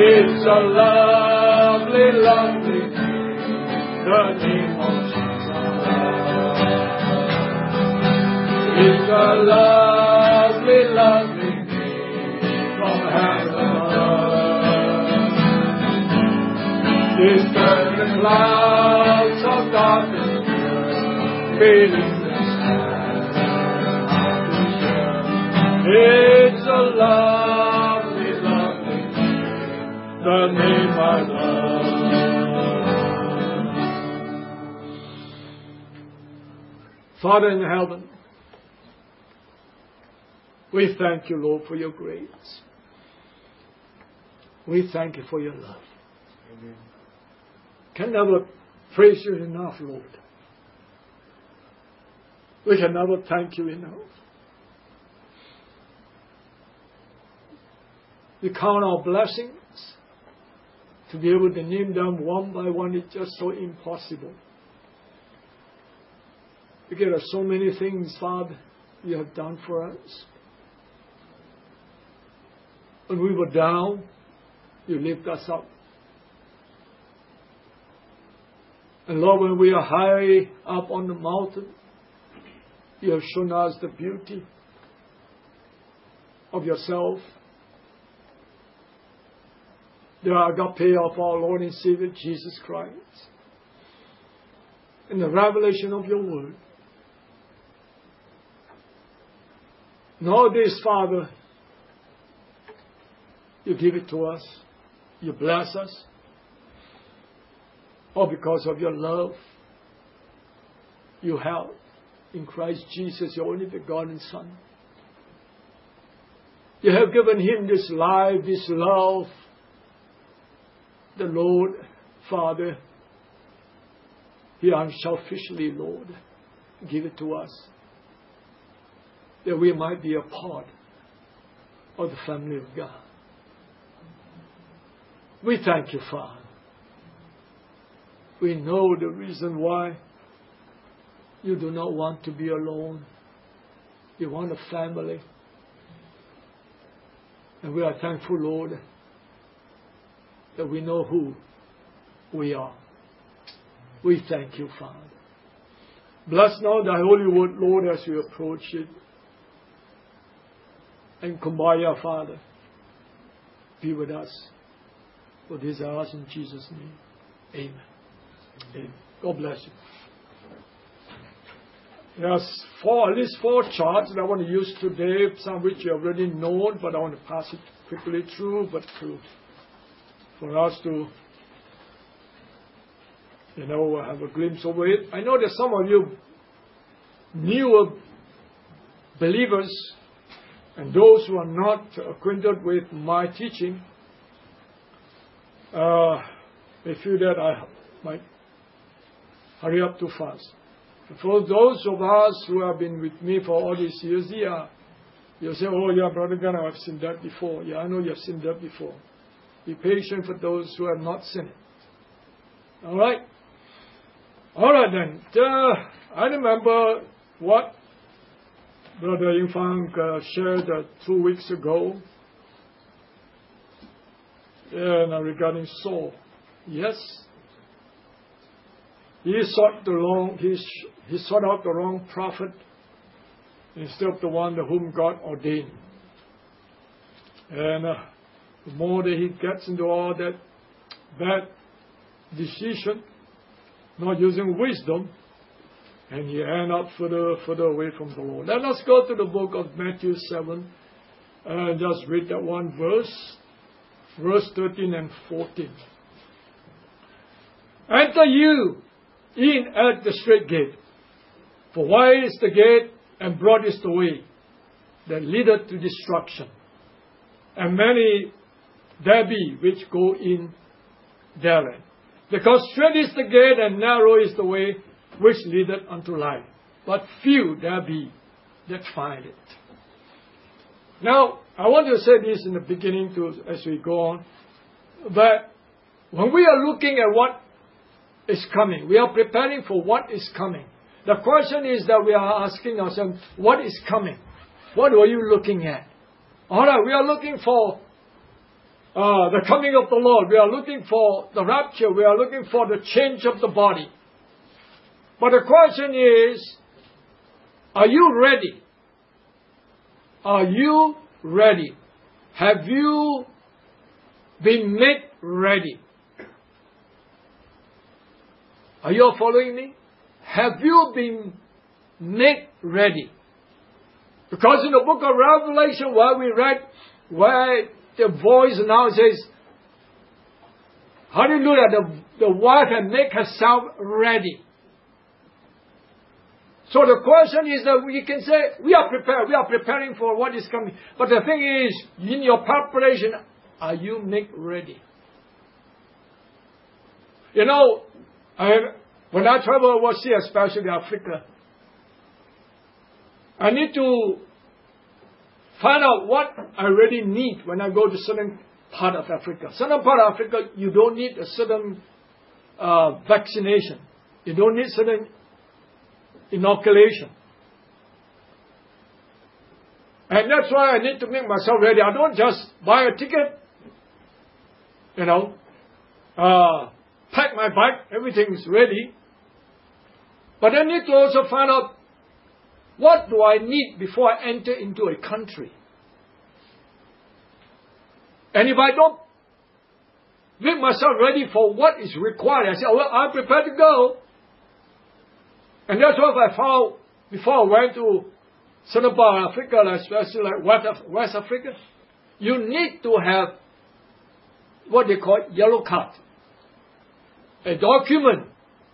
It's a lovely, lovely name, the name of Jesus. It's a lovely, lovely name from heaven above. Disturb the clouds of darkness, filling the sky. It's a lovely, lovely name, the name I love. Father in heaven, we thank you, Lord, for your grace. We thank you for your love. Amen. Can never praise you enough, Lord. We can never thank you enough. We count our blessings. To be able to name them one by one is just so impossible. Because there are so many things, Father, you have done for us. When we were down, you lift us up. And Lord, when we are high up on the mountain, you have shown us the beauty of yourself. The agape of our Lord and Savior Jesus Christ. And the revelation of your word. And all this, Father, you give it to us. You bless us. All because of your love you have in Christ Jesus, your only begotten Son. You have given him this life, this love. The Lord, Father, he unselfishly, Lord, give it to us. That we might be a part of the family of God. We thank you, Father. We know the reason why you do not want to be alone. You want a family. And we are thankful, Lord, that we know who we are. We thank you, Father. Bless now thy holy word, Lord, as we approach it. And Kumbaya, Father, be with us. For this I ask in Jesus' name. Amen. Amen. God bless you. There's at least four charts that I want to use today, some of which you already know, but I want to pass it quickly through, for us to, have a glimpse of it. I know that some of you newer believers and those who are not acquainted with my teaching may feel that I might hurry up too fast. For those of us who have been with me for all these years, you'll say, oh yeah, Brother Gunnar, I've seen that before. Yeah, I know you've seen that before. Be patient for those who have not seen it. All right? All right then. I remember what Brother Yingfang shared 2 weeks ago regarding Saul. Yes. He sought out the wrong prophet instead of the one whom God ordained. And the more that he gets into all that bad decision, not using wisdom, and he ends up further away from the Lord. Let us go to the book of Matthew 7 and just read that one verse 13 and 14. Enter you in at the straight gate, for wide is the gate and broad is the way that leadeth to destruction, and many there be which go in therein. Because straight is the gate and narrow is the way which leadeth unto life, but few there be that find it. Now, I want to say this in the beginning as we go on, that when we are looking at what is coming, we are preparing for what is coming. The question is that we are asking ourselves, what is coming? What are you looking at? All right, we are looking for the coming of the Lord. We are looking for the rapture. We are looking for the change of the body. But the question is, are you ready? Are you ready? Have you been made ready? Are you all following me? Have you been made ready? Because in the book of Revelation, where we read, where the voice now says, hallelujah, the wife can make herself ready. So the question is that we can say, we are prepared, we are preparing for what is coming. But the thing is, in your preparation, are you made ready? You know, when I travel overseas, especially Africa, I need to find out what I really need when I go to certain part of Africa. Certain part of Africa, you don't need a certain vaccination. You don't need certain inoculation. And that's why I need to make myself ready. I don't just buy a ticket, pack my bag, everything is ready. But I need to also find out, what do I need before I enter into a country? And if I don't make myself ready for what is required, I say, well, I'm prepared to go. And that's what I found before I went to certain part of Africa, especially like West Africa. You need to have what they call yellow card. A document,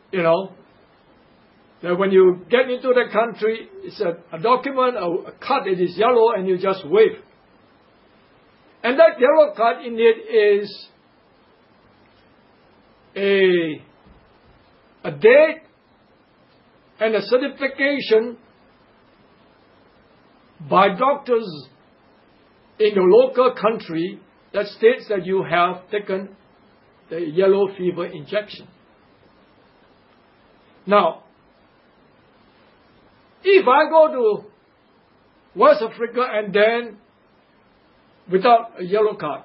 that when you get into the country, it's a document, a card that is yellow, and you just wave. And that yellow card in it is a date and a certification by doctors in the local country that states that you have taken the yellow fever injection. Now, if I go to West Africa and then without a yellow card,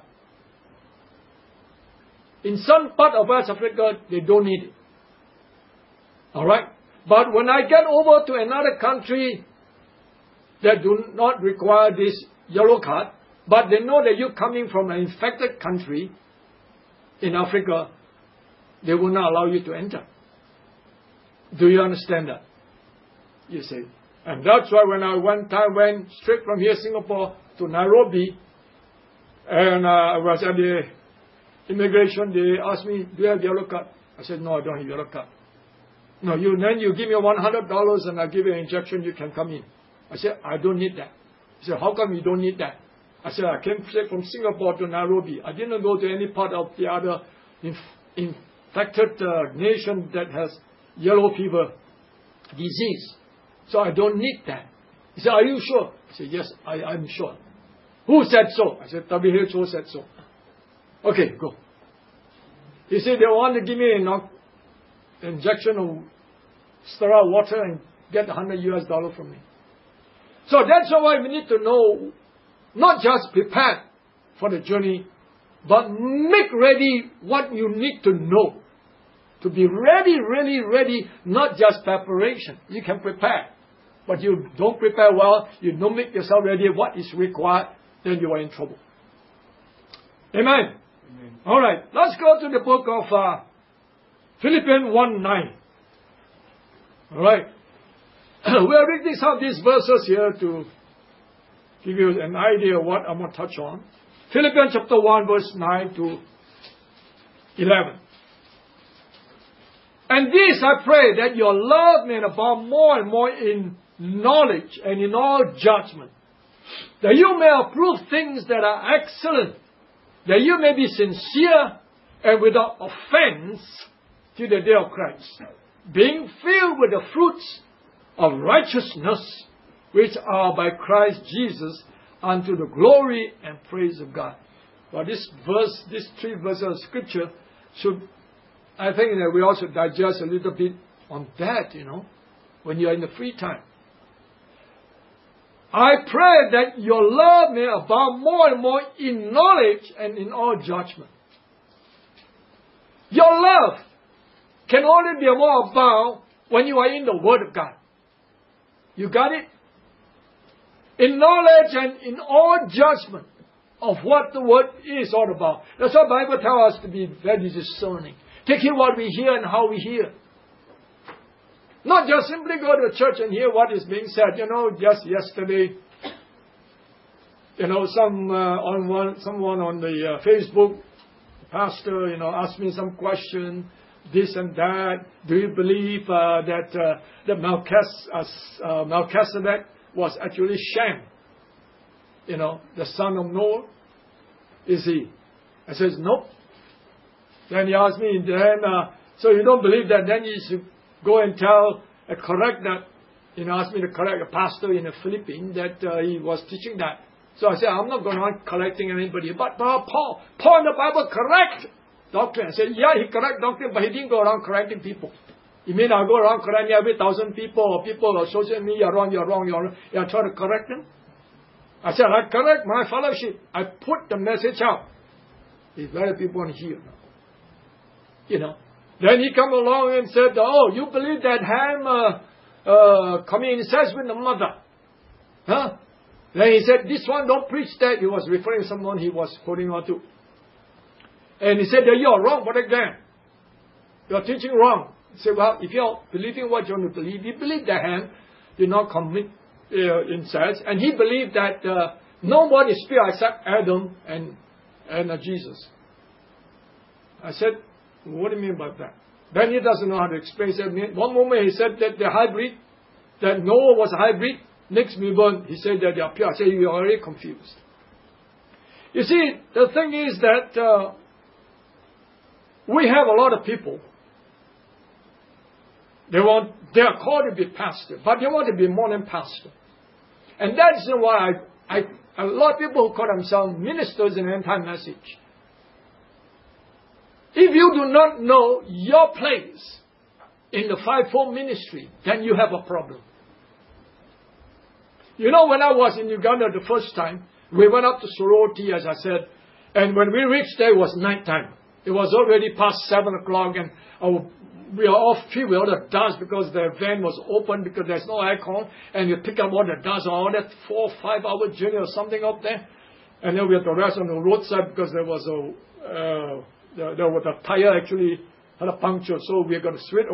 in some part of West Africa, they don't need it. Alright? But when I get over to another country that do not require this yellow card, but they know that you're coming from an infected country in Africa, they will not allow you to enter. Do you understand that? You see. And that's why when I went straight from here, Singapore, to Nairobi, and I was at the immigration, they asked me, do you have yellow card? I said, no, I don't have yellow card. No, then you give me $100 and I give you an injection, you can come in. I said, I don't need that. He said, how come you don't need that? I said, I came straight from Singapore to Nairobi. I didn't go to any part of the other infected nation that has yellow fever disease. So I don't need that. He said, are you sure? I said, yes, I'm sure. Who said so? I said, WHO said so. Okay, go. He said, they want to give me an injection of sterile water and get $100 from me. So that's why we need to know, not just prepare for the journey, but make ready what you need to know. To be ready, really ready, not just preparation. You can prepare, but you don't prepare well, you don't make yourself ready what is required, then you are in trouble. Amen? Amen. All right, let's go to the book of Philippians 1:9. All right. We are reading some of these verses here to give you an idea of what I'm going to touch on. Philippians chapter 1, verse 9 to 11. And this I pray, that your love may abound more and more in knowledge and in all judgment, that you may approve things that are excellent, that you may be sincere and without offense till the day of Christ, being filled with the fruits of righteousness, which are by Christ Jesus, unto the glory and praise of God. Well, these three verses of Scripture should, I think that we also digest a little bit on that, when you are in the free time. I pray that your love may abound more and more in knowledge and in all judgment. Your love can only be more abound when you are in the Word of God. You got it? In knowledge and in all judgment of what the Word is all about. That's what the Bible tells us to be very discerning. Take heed what we hear and how we hear. Not just simply go to church and hear what is being said. Just yesterday, someone on the Facebook, pastor, asked me some question, this and that. Do you believe that Melchizedek was actually Shem? The son of Noah? Is he? I says, nope. Then he asked me, so you don't believe that? Then you should go and correct that. Asked me to correct a pastor in the Philippines that he was teaching that. So I said, I'm not going on correcting anybody. But Paul in the Bible correct doctrine. I said, yeah, he correct doctrine, but he didn't go around correcting people. You mean I'll go around correcting every 1,000 people or people on social media, you're wrong. I try to correct them? I said, I correct my fellowship. I put the message out. There's very people on here now. Then he come along and said, oh, you believe that Ham committed incest with the mother? Huh? Then he said, this one don't preach that. He was referring to someone he was holding on to. And he said, you're wrong, but again, you're teaching wrong. He said, well, if you're believing what you want to believe, you believe that Ham did not commit incest. And he believed that no one is pure except Adam and Jesus. I said, what do you mean by that? Then he doesn't know how to explain. He said, one moment he said that they're hybrid, that Noah was a hybrid. Next moment he said that they are pure. I said, you're already confused. You see, the thing is that we have a lot of people. They are called to be pastor, but they want to be more than pastor. And that's why a lot of people who call themselves ministers in end-time message. If you do not know your place in the fivefold ministry, then you have a problem. When I was in Uganda the first time, we went up to Soroti, as I said, and when we reached there, it was nighttime. It was already past 7 o'clock, and we are all filled with all the dust because the van was open because there's no aircon, and you pick up all the dust, all that 4 or 5 hour journey or something up there, and then we had to rest on the roadside because there was the tire actually had a puncture, so we got to wait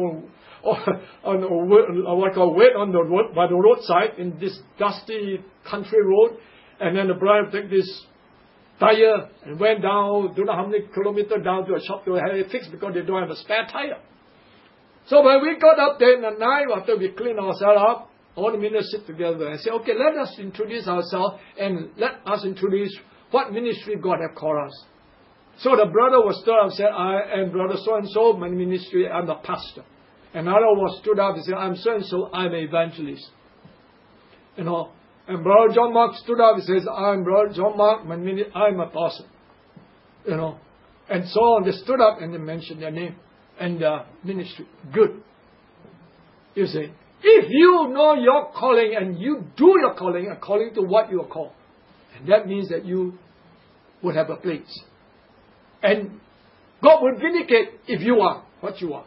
on the road by the roadside in this dusty country road, and then the bride took this tire and went down, don't know how many kilometers down to a shop to have it fixed because they don't have a spare tire. So when we got up there in the night after we cleaned ourselves up, all the ministers sit together and say, okay, let us introduce ourselves and let us introduce what ministry God has called us. So the brother was stood up and said, I am brother so-and-so, my ministry, I'm a pastor. Another was stood up and said, I'm so-and-so, I'm an evangelist. And brother John Mark stood up and says, I'm brother John Mark, I'm a apostle. And so on, they stood up and they mentioned their name and their ministry. Good. You see, if you know your calling and you do your calling according to what you are called, and that means that you would have a place. And God will vindicate if you are what you are.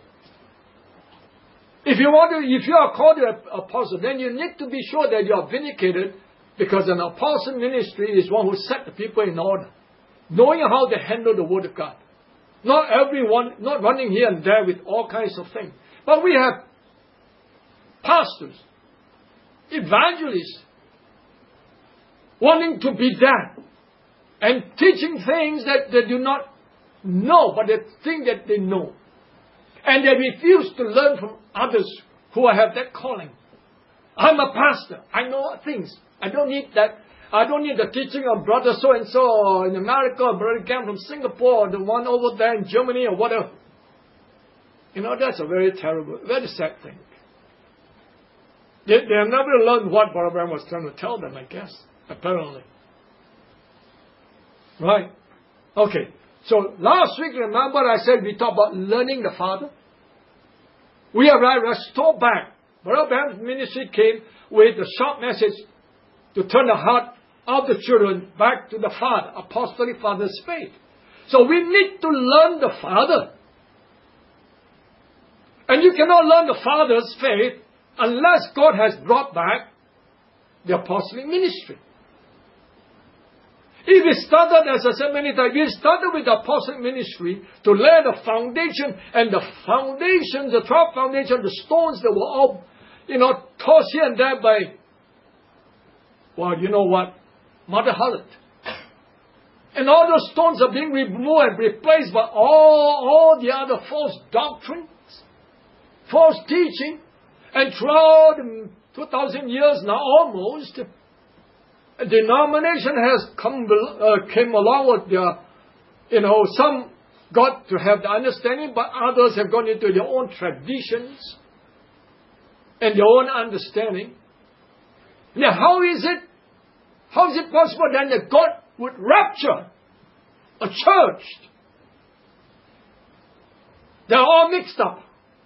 If you are called to an apostle, then you need to be sure that you are vindicated, because an apostle ministry is one who set the people in order, knowing how to handle the word of God. Not everyone, not running here and there with all kinds of things. But we have pastors, evangelists, wanting to be that, and teaching things that they do not know, but they think that they know. And they refuse to learn from others who have that calling. I'm a pastor. I know things. I don't need that. I don't need the teaching of brother so-and-so in America, or brother Cam from Singapore, or the one over there in Germany, or whatever. That's a very terrible, very sad thing. They have never learned what Brother Branham was trying to tell them, I guess, apparently. Right? Okay. So last week, remember I said we talked about learning the Father? We are restored back. Brother Branham's ministry came with a short message to turn the heart of the children back to the Father, apostolic Father's faith. So we need to learn the Father. And you cannot learn the Father's faith unless God has brought back the apostolic ministry. If it started, as I said many times, it started with the apostolic ministry to lay the foundation, and the foundation, the 12 foundation, the stones that were all, tossed here and there by, well, you know what, Mother Harlot. And all those stones are being removed and replaced by all the other false doctrines, false teaching, and throughout 2,000 years now almost, a denomination has came along with their, some got to have the understanding, but others have gone into their own traditions and their own understanding. Now, how is it possible then that God would rapture a church? They're all mixed up.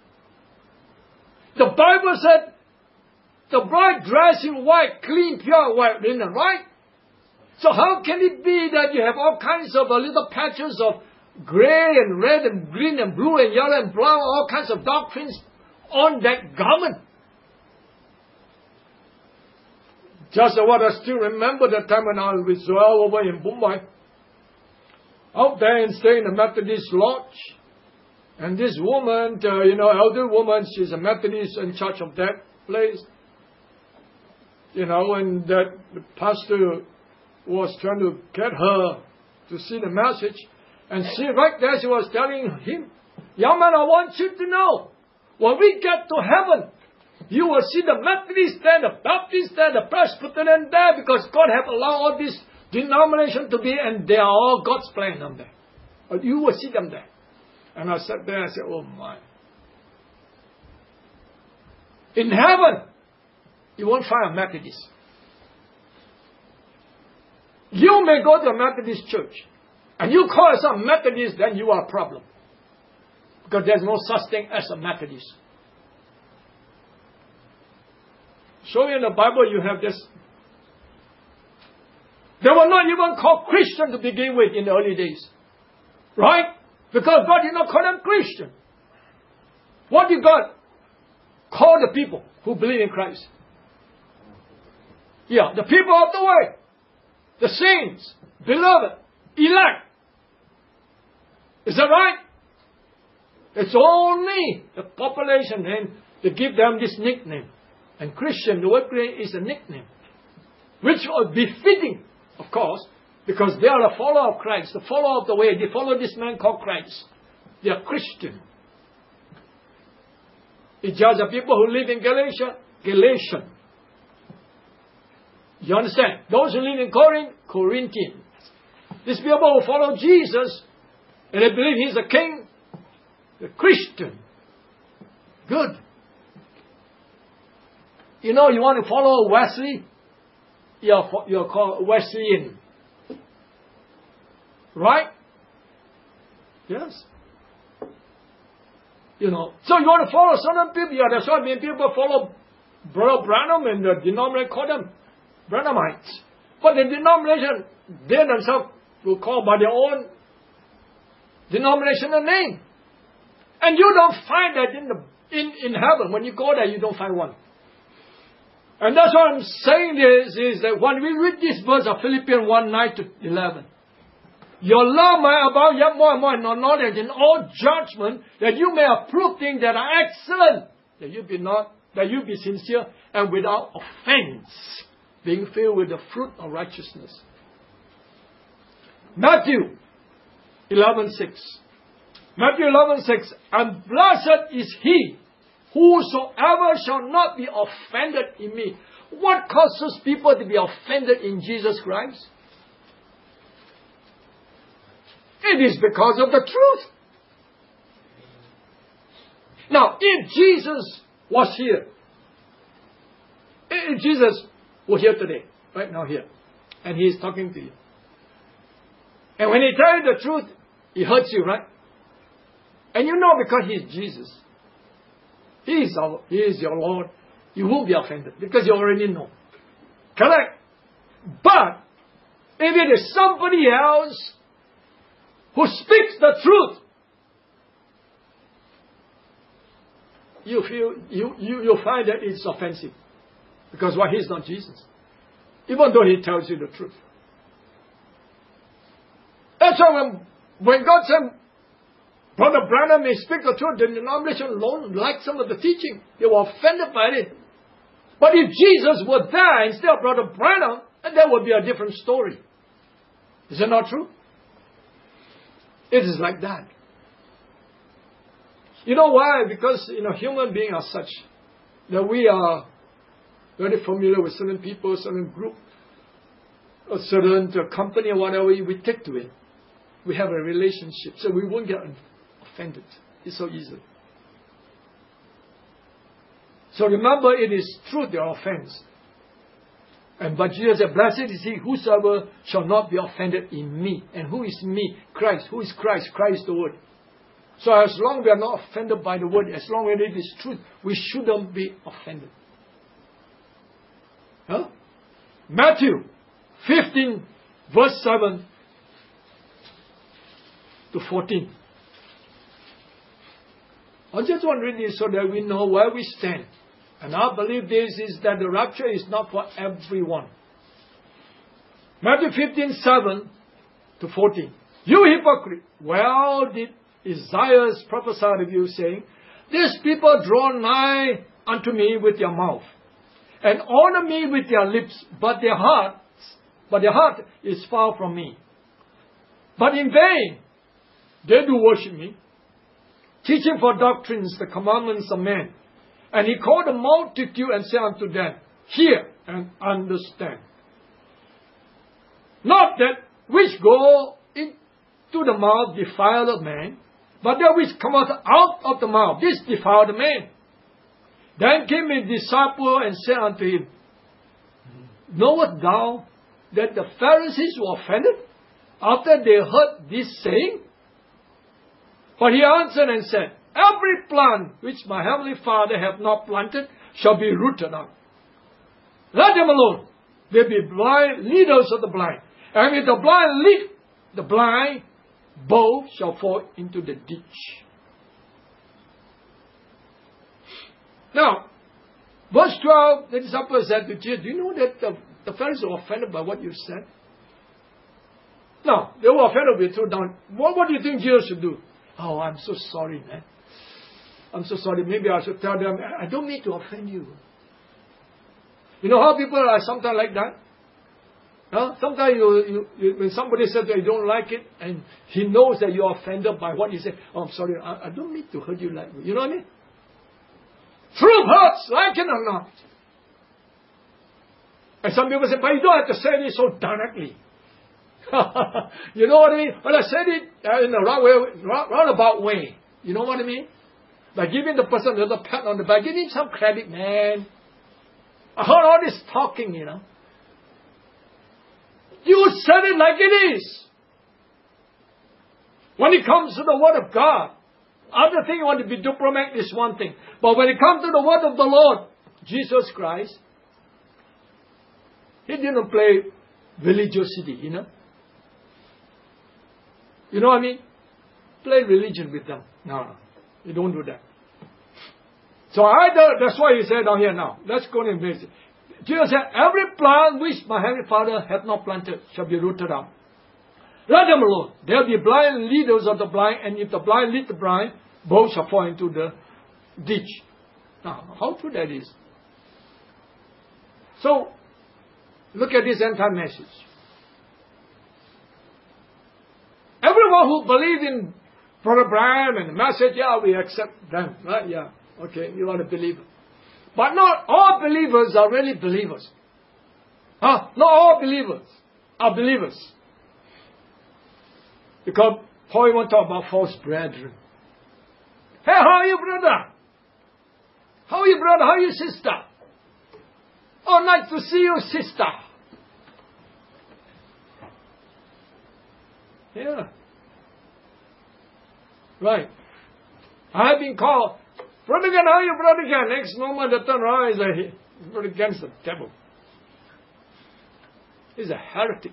The Bible said, the bride dressed in white, clean, pure white linen, right? So how can it be that you have all kinds of little patches of gray and red and green and blue and yellow and brown, all kinds of doctrines on that garment? Just what I still remember the time when I was with Joel over in Mumbai, out there and staying in the Methodist lodge. And this woman, elder woman, she's a Methodist in charge of that place. And that the pastor was trying to get her to see the message. And she, right there, she was telling him, young man, I want you to know, when we get to heaven, you will see the Methodist there, the Baptist there, the Presbyterian there, because God have allowed all these denominations to be, and they are all God's plan on there. But you will see them there. And I sat there and I said, oh my. In heaven, you won't find a Methodist. You may go to a Methodist church, and you call yourself Methodist, then you are a problem. Because there's no such thing as a Methodist. So in the Bible you have this. They were not even called Christian to begin with in the early days. Right? Because God did not call them Christian. What did God call the people who believe in Christ? Yeah, the people of the way. The saints, beloved, elect. Is that right? It's only the population then to give them this nickname. And Christian, the word Christian is a nickname. Which are befitting, of course, because they are a follower of Christ, the follower of the way. They follow this man called Christ. They are Christian. It's just the people who live in Galatia, Galatian. You understand? Those who live in Corinth, Corinthian. These people who follow Jesus, and they believe He's a king, they're Christian. Good. You want to follow Wesley? You're called Wesleyan. Right? Yes. So you want to follow certain people? Yeah, that's why many people follow Brother Branham, and the denomination call them Branhamites. But the denomination, they themselves will call by their own denominational name. And you don't find that in heaven. When you go there, you don't find one. And that's what I'm saying is that when we read this verse of Philippians 1:9-11, your love may abound yet more and more in knowledge and all judgment, that you may approve things that are excellent, that you be sincere and without offense, being filled with the fruit of righteousness. Matthew 11:6. Matthew 11:6. And blessed is he whosoever shall not be offended in me. What causes people to be offended in Jesus Christ? It is because of the truth. Now, if Jesus was here, if Jesus were here today, right now here, and He is talking to you, and when He tells you the truth, He hurts you, right? And because He is Jesus, He is your Lord, you won't be offended because you already know. Correct? But if it is somebody else who speaks the truth, you find that it's offensive. Because why? He's not Jesus. Even though he tells you the truth. That's why when God said, Brother Branham may speak the truth, the denomination alone liked some of the teaching. They were offended by it. But if Jesus were there instead of Brother Branham, then that would be a different story. Is it not true? It is like that. You know why? Because, human beings are such that we are very familiar with certain people, certain group, a certain company or whatever we take to it. We have a relationship, so we won't get offended. It's so easy. So remember, it is truth their offense. But Jesus said, blessed is he whosoever shall not be offended in me. And who is me? Christ. Who is Christ? Christ is the Word. So as long as we are not offended by the Word, as long as it is truth, we shouldn't be offended. Huh? Matthew 15, verse 7 to 14. I just want to read this so that we know where we stand. And I believe this is that the rapture is not for everyone. Matthew 15, 7 to 14. You hypocrite, well did Isaiah prophesy of you, saying, these people draw nigh unto me with their mouth, and honor me with their lips, but their heart is far from me. But in vain they do worship me, teaching for doctrines the commandments of men. And he called the multitude and said unto them, hear and understand. Not that which go into the mouth defile a man, but that which cometh out of the mouth, this defile the man. Then came his disciple and said unto him, knowest thou that the Pharisees were offended after they heard this saying? But he answered and said, every plant which my heavenly Father hath not planted shall be rooted up. Let them alone. They be blind leaders of the blind. And if the blind lead the blind, both shall fall into the ditch. Now, verse 12, the disciple said to Jesus, do you know that the Pharisees were offended by what you said? No, they were offended with you. Down. What do you think Jesus should do? Oh, I'm so sorry, man. I'm so sorry. Maybe I should tell them, I don't mean to offend you. You know how people are sometimes like that? Huh? Sometimes when somebody says that you don't like it, and he knows that you're offended by what you say, oh, I'm sorry, I don't mean to hurt you like that. You know what I mean? Truth hurts, like it or not. And some people say, but you don't have to say it so directly. You know what I mean? Well, I said it in a roundabout way. You know what I mean? By giving the person a little pat on the back, give him some credit, man. I heard all this talking, you know. You said it like it is. When it comes to the Word of God, other thing you want to be diplomatic is one thing. But when it comes to the Word of the Lord, Jesus Christ, He didn't play religiosity, you know. You know what I mean? Play religion with them. No, you don't do that. So that's why He said down here now. Let's go and visit. Jesus said, every plant which my heavenly Father hath not planted shall be rooted up. Let them alone. There will be blind leaders of the blind, and if the blind lead the blind, both shall fall into the ditch. Now, how true that is. So, look at this end time message. Everyone who believes in Brother Branham and the message, yeah, we accept them. Right? Yeah. Okay, you are a believer. But not all believers are really believers. Not all believers are believers. Because Paul won't talk about false brethren. Hey, how are you, brother? How are you, brother? How are you, sister? Oh, nice to see you, sister. Yeah. Right. I have been called, Brother Gan, how are you, Brother Gan? Next moment, they turn around and say, Brother Gan's the devil. He's a heretic.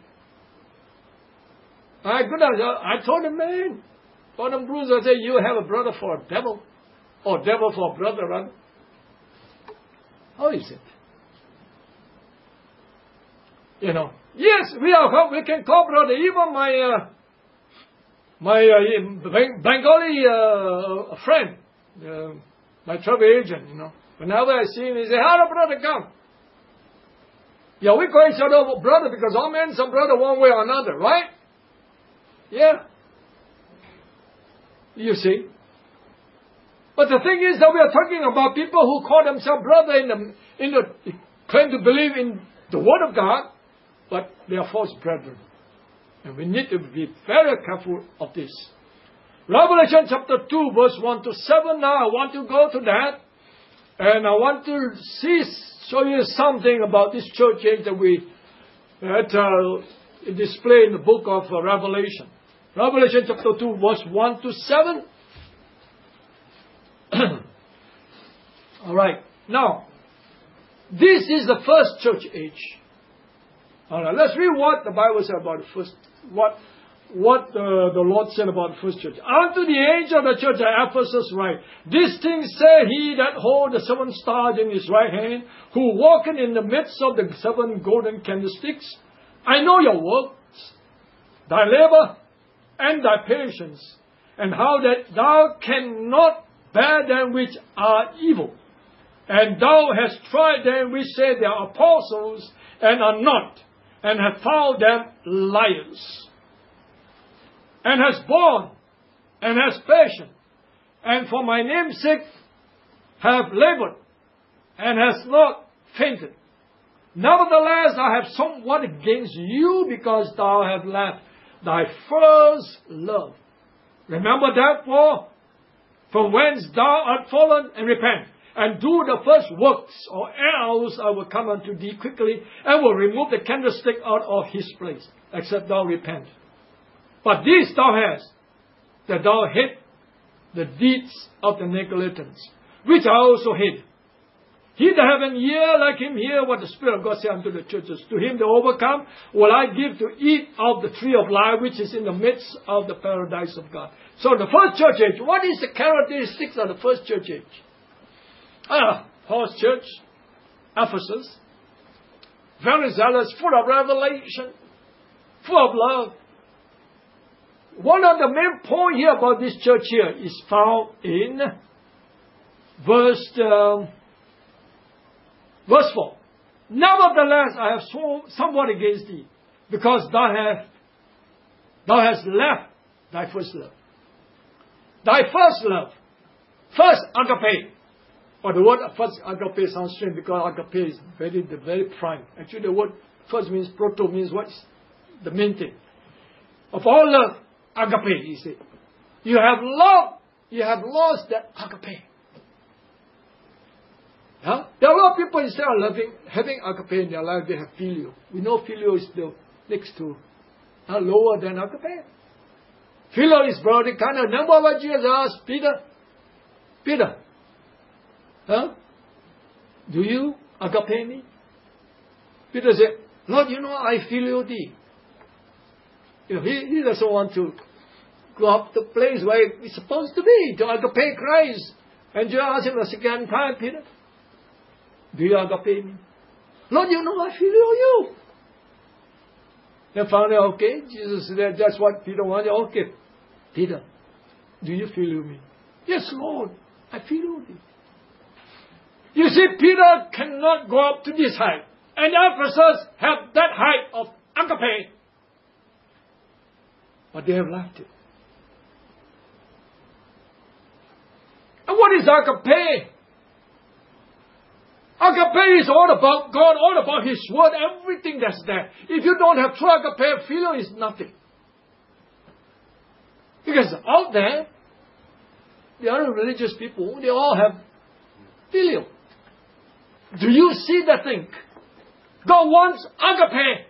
My goodness, I told him, man, Gordon Bruce, I said, you have a brother for a devil, or devil for a brother, right? How is it? Yes, we can call brother. Even my Bengali friend, my travel agent, whenever I see him, he says, hello, brother, come. Yeah, we call each other brother because all men, some brother one way or another, right? Yeah. You see? But the thing is that we are talking about people who call themselves brother claim to believe in the Word of God, but they are false brethren. And we need to be very careful of this. Revelation chapter 2, verse 1 to 7. Now I want to go to that. And I want to show you something about this church age that we display in the book of Revelation. Revelation chapter 2, verse 1 to 7. All right. Now, this is the first church age. All right. Let's read what the Bible said about the first. What the Lord said about the first church. Unto the angel of the church at Ephesus write, these things say he that hold the 7 stars in his right hand, who walketh in the midst of the 7 golden candlesticks. I know your works, thy labor, and thy patience, and how that thou cannot bear them which are evil. And thou hast tried them which say they are apostles, and are not, and have found them liars. And has borne, and has patience, and for my name's sake have labored, and has not fainted. Nevertheless, I have somewhat against you, because thou hast left thy first love. Remember therefore, from whence thou art fallen, and repent, and do the first works, or else I will come unto thee quickly, and will remove the candlestick out of his place, except thou repent. But this thou hast, that thou hate the deeds of the Nicolaitans, which I also hate. He that have an ear, let him hear what the Spirit of God saith unto the churches. To him that overcome will I give to eat of the tree of life, which is in the midst of the paradise of God. So the first church age, what is the characteristics of the first church age? Paul's church, Ephesus, very zealous, full of revelation, full of love. One of the main points here about this church here is found in verse 4. Nevertheless, I have somewhat against thee, because thou hast left thy first love. Thy first love. First agape. Or the word first agape sounds strange because agape is the very prime. Actually, the word first means proto, means what's the main thing. Of all love, agape, he said. You have lost that agape. Huh? There are a lot of people, instead of having agape in their life, they have phileo. We know phileo is the next to, lower than agape. Phileo is brotherly kind of. Remember what Jesus asked Peter, do you agape me? Peter said, Lord, I phileo thee. He doesn't want to go up the place where he's supposed to be, to agape Christ. And Jesus asked him a second time, Peter, do you agape me? Lord, I phileo you. Then finally, okay, Jesus said, that's what Peter wanted. Okay, Peter, do you phileo me? Yes, Lord, I phileo thee. You see, Peter cannot go up to this height. And Ephesus have that height of agape. But they have left it. And what is agape? Agape is all about God, all about His Word, everything that's there. If you don't have true agape, phileo is nothing. Because out there, the other religious people, they all have phileo. Do you see that thing? God wants agape.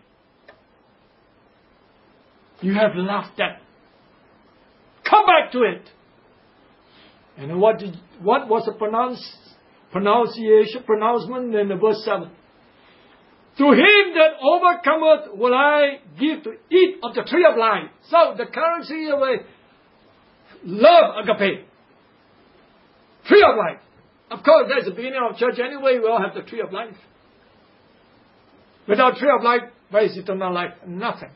You have left that. Come back to it. And what was the pronouncement in verse 7? To him that overcometh will I give to eat of the tree of life. So the currency of a love, agape. Tree of life. Of course, that's the beginning of church anyway. We all have the tree of life. Without tree of life, where is eternal life? Nothing.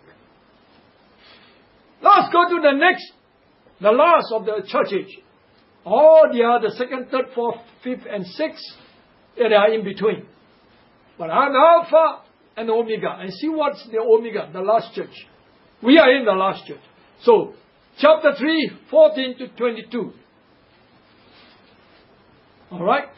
Let's go to the next, the last of the church age. All the other, second, third, fourth, fifth, and sixth, they are in between. But I'm Alpha and Omega. And see what's the Omega, the last church. We are in the last church. So, chapter 3, 14 to 22. Alright?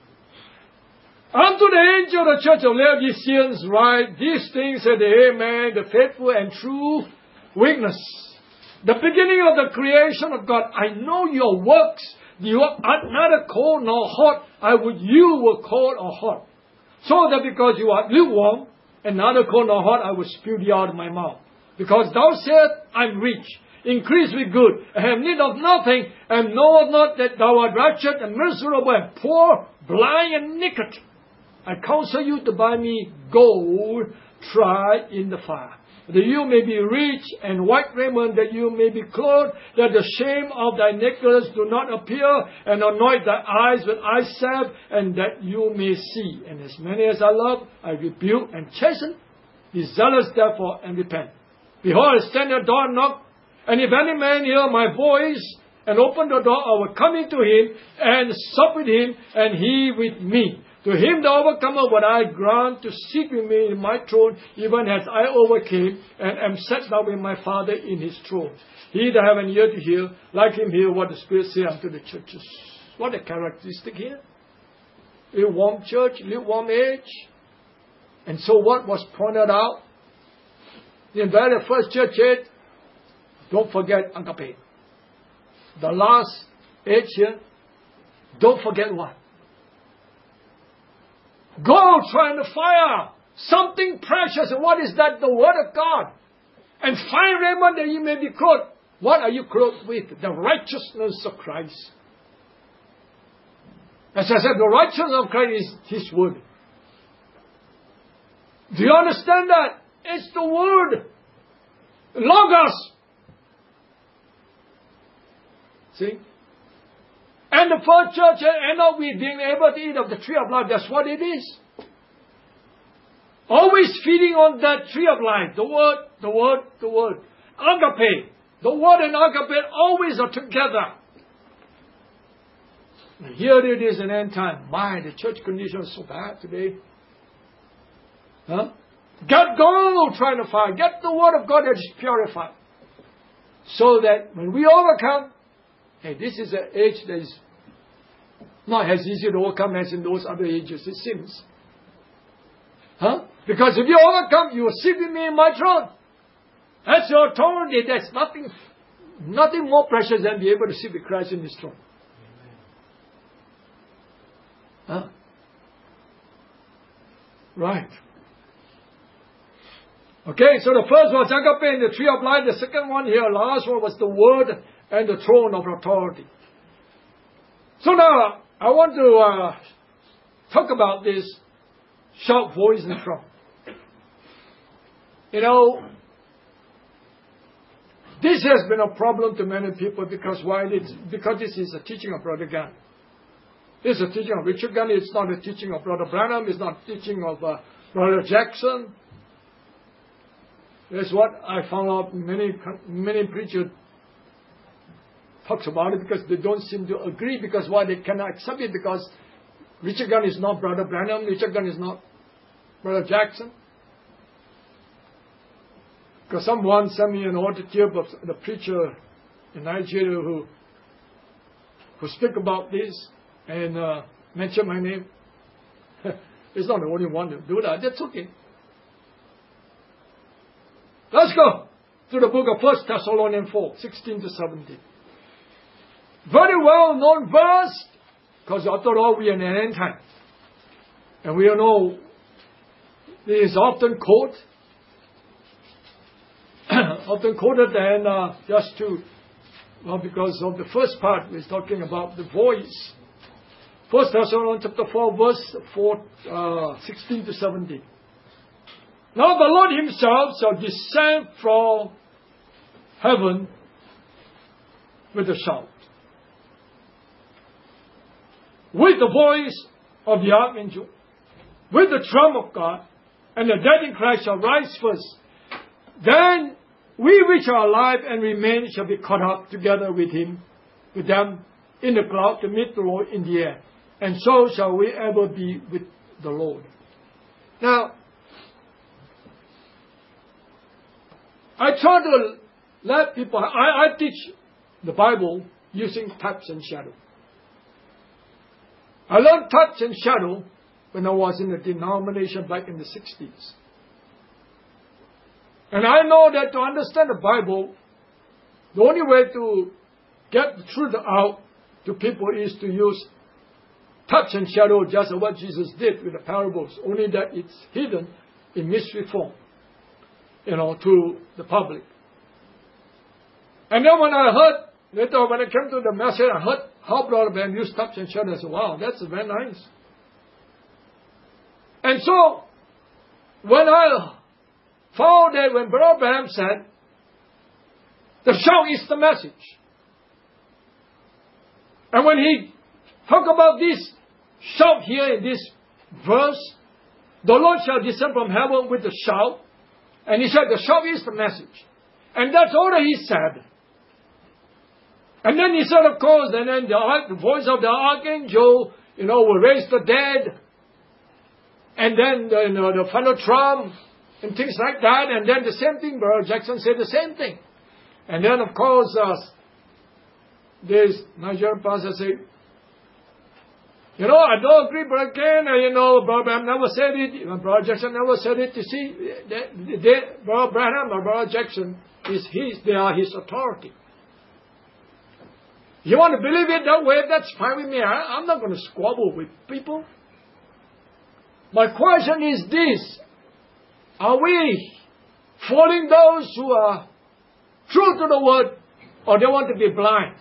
Unto the angel of the church of Laodiceans write, these things said the Amen, the faithful and true witness. The beginning of the creation of God. I know your works. You are neither cold nor hot. You were cold or hot. So that because you are lukewarm, and neither cold nor hot, I will spew thee out of my mouth. Because thou sayest, I'm rich, increase with good, I have need of nothing, and knowest not that thou art wretched and miserable and poor, blind and naked. I counsel you to buy me gold, tried in the fire, that you may be rich, and white raiment, that you may be clothed, that the shame of thy nakedness do not appear, and anoint thy eyes with eye salve, and that you may see. And as many as I love, I rebuke and chasten. Be zealous therefore, and repent. Behold, I stand at the door and knock, and if any man hear my voice, and open the door, I will come into him, and sup with him, and he with me. To him the overcomer will I grant to sit with me in my throne, even as I overcame, and am set down with my Father in his throne. He that have an ear to hear, like him hear what the Spirit say unto the churches. What a characteristic here. Lukewarm church, lukewarm age. And so what was pointed out in the very first church age, don't forget agape. The last age here, don't forget what? Gold trying to fire. Something precious. And what is that? The Word of God. And fine raiment that you may be clothed. What are you clothed with? The righteousness of Christ. As I said, the righteousness of Christ is His Word. Do you understand that? It's the Word. Logos. See? And the first church end up with being able to eat of the tree of life. That's what it is. Always feeding on that tree of life. The Word, the Word, the Word. Agape. The Word and agape always are together. And here it is in end time. My, the church condition is so bad today. Huh? Get gold trying to find. Get the Word of God that is purified. So that when we overcome, hey, this is an age that is not as easy to overcome as in those other ages, it seems. Huh? Because if you overcome, you will sit with me in my throne. That's your authority. That's nothing more precious than be able to sit with Christ in His throne. Huh? Right. Okay, so the first was agape and the tree of life. The second one here, last one, was the Word and the throne of authority. So now, I want to talk about this sharp voice and trump. You know, this has been a problem to many people because because this is a teaching of Brother Gunn. This is a teaching of Richard Gunn. It's not a teaching of Brother Branham. It's not a teaching of Brother Jackson. That's what I found out. Many preachers talks about it because they don't seem to agree, because why they cannot accept it, because Richard Gunn is not Brother Branham, Richard Gunn is not Brother Jackson. Because someone sent me an audio of the preacher in Nigeria who speak about this and mention my name. It's not the only one to do that. That's okay. Let's go to the book of 1 Thessalonians 4, 16 to 17. Very well known verse, because after all we are in an end time. And we know it is often quoted and just to, well, because of the first part we're talking about the voice. 1 Thessalonians chapter 4 verse 16 to 17. Now the Lord himself shall descend from heaven with a shout, with the voice of the archangel, with the trump of God, and the dead in Christ shall rise first. Then we which are alive and remain shall be caught up together with them in the cloud to meet the Lord in the air. And so shall we ever be with the Lord. Now, I try to let people, I teach the Bible using types and shadow. I learned types and shadow when I was in the denomination back in the 60s. And I know that to understand the Bible, the only way to get the truth out to people is to use touch and shadow, just what Jesus did with the parables, only that it's hidden in mystery form, to the public. And then when I heard, later when I came to the message, I heard how Brother Branham used touch and shadow. I said, wow, that's very nice. And so, when I found that when Brother Branham said, the shout is the message. And when he talked about this shout here in this verse, the Lord shall descend from heaven with a shout. And he said the shout is the message. And that's all that he said. And then he said, of course, and then the voice of the archangel, will raise the dead. And then the final trump and things like that. And then the same thing, Brother Jackson said the same thing. And then, of course, this Nigerian pastor said, I don't agree, Brother Ken, Brother Branham never said it, Brother Jackson never said it. You see, Brother Branham or Brother Jackson, they are his authority. You want to believe it that way, that's fine with me. I'm not going to squabble with people. My question is this: are we following those who are true to the word, or they want to be blind?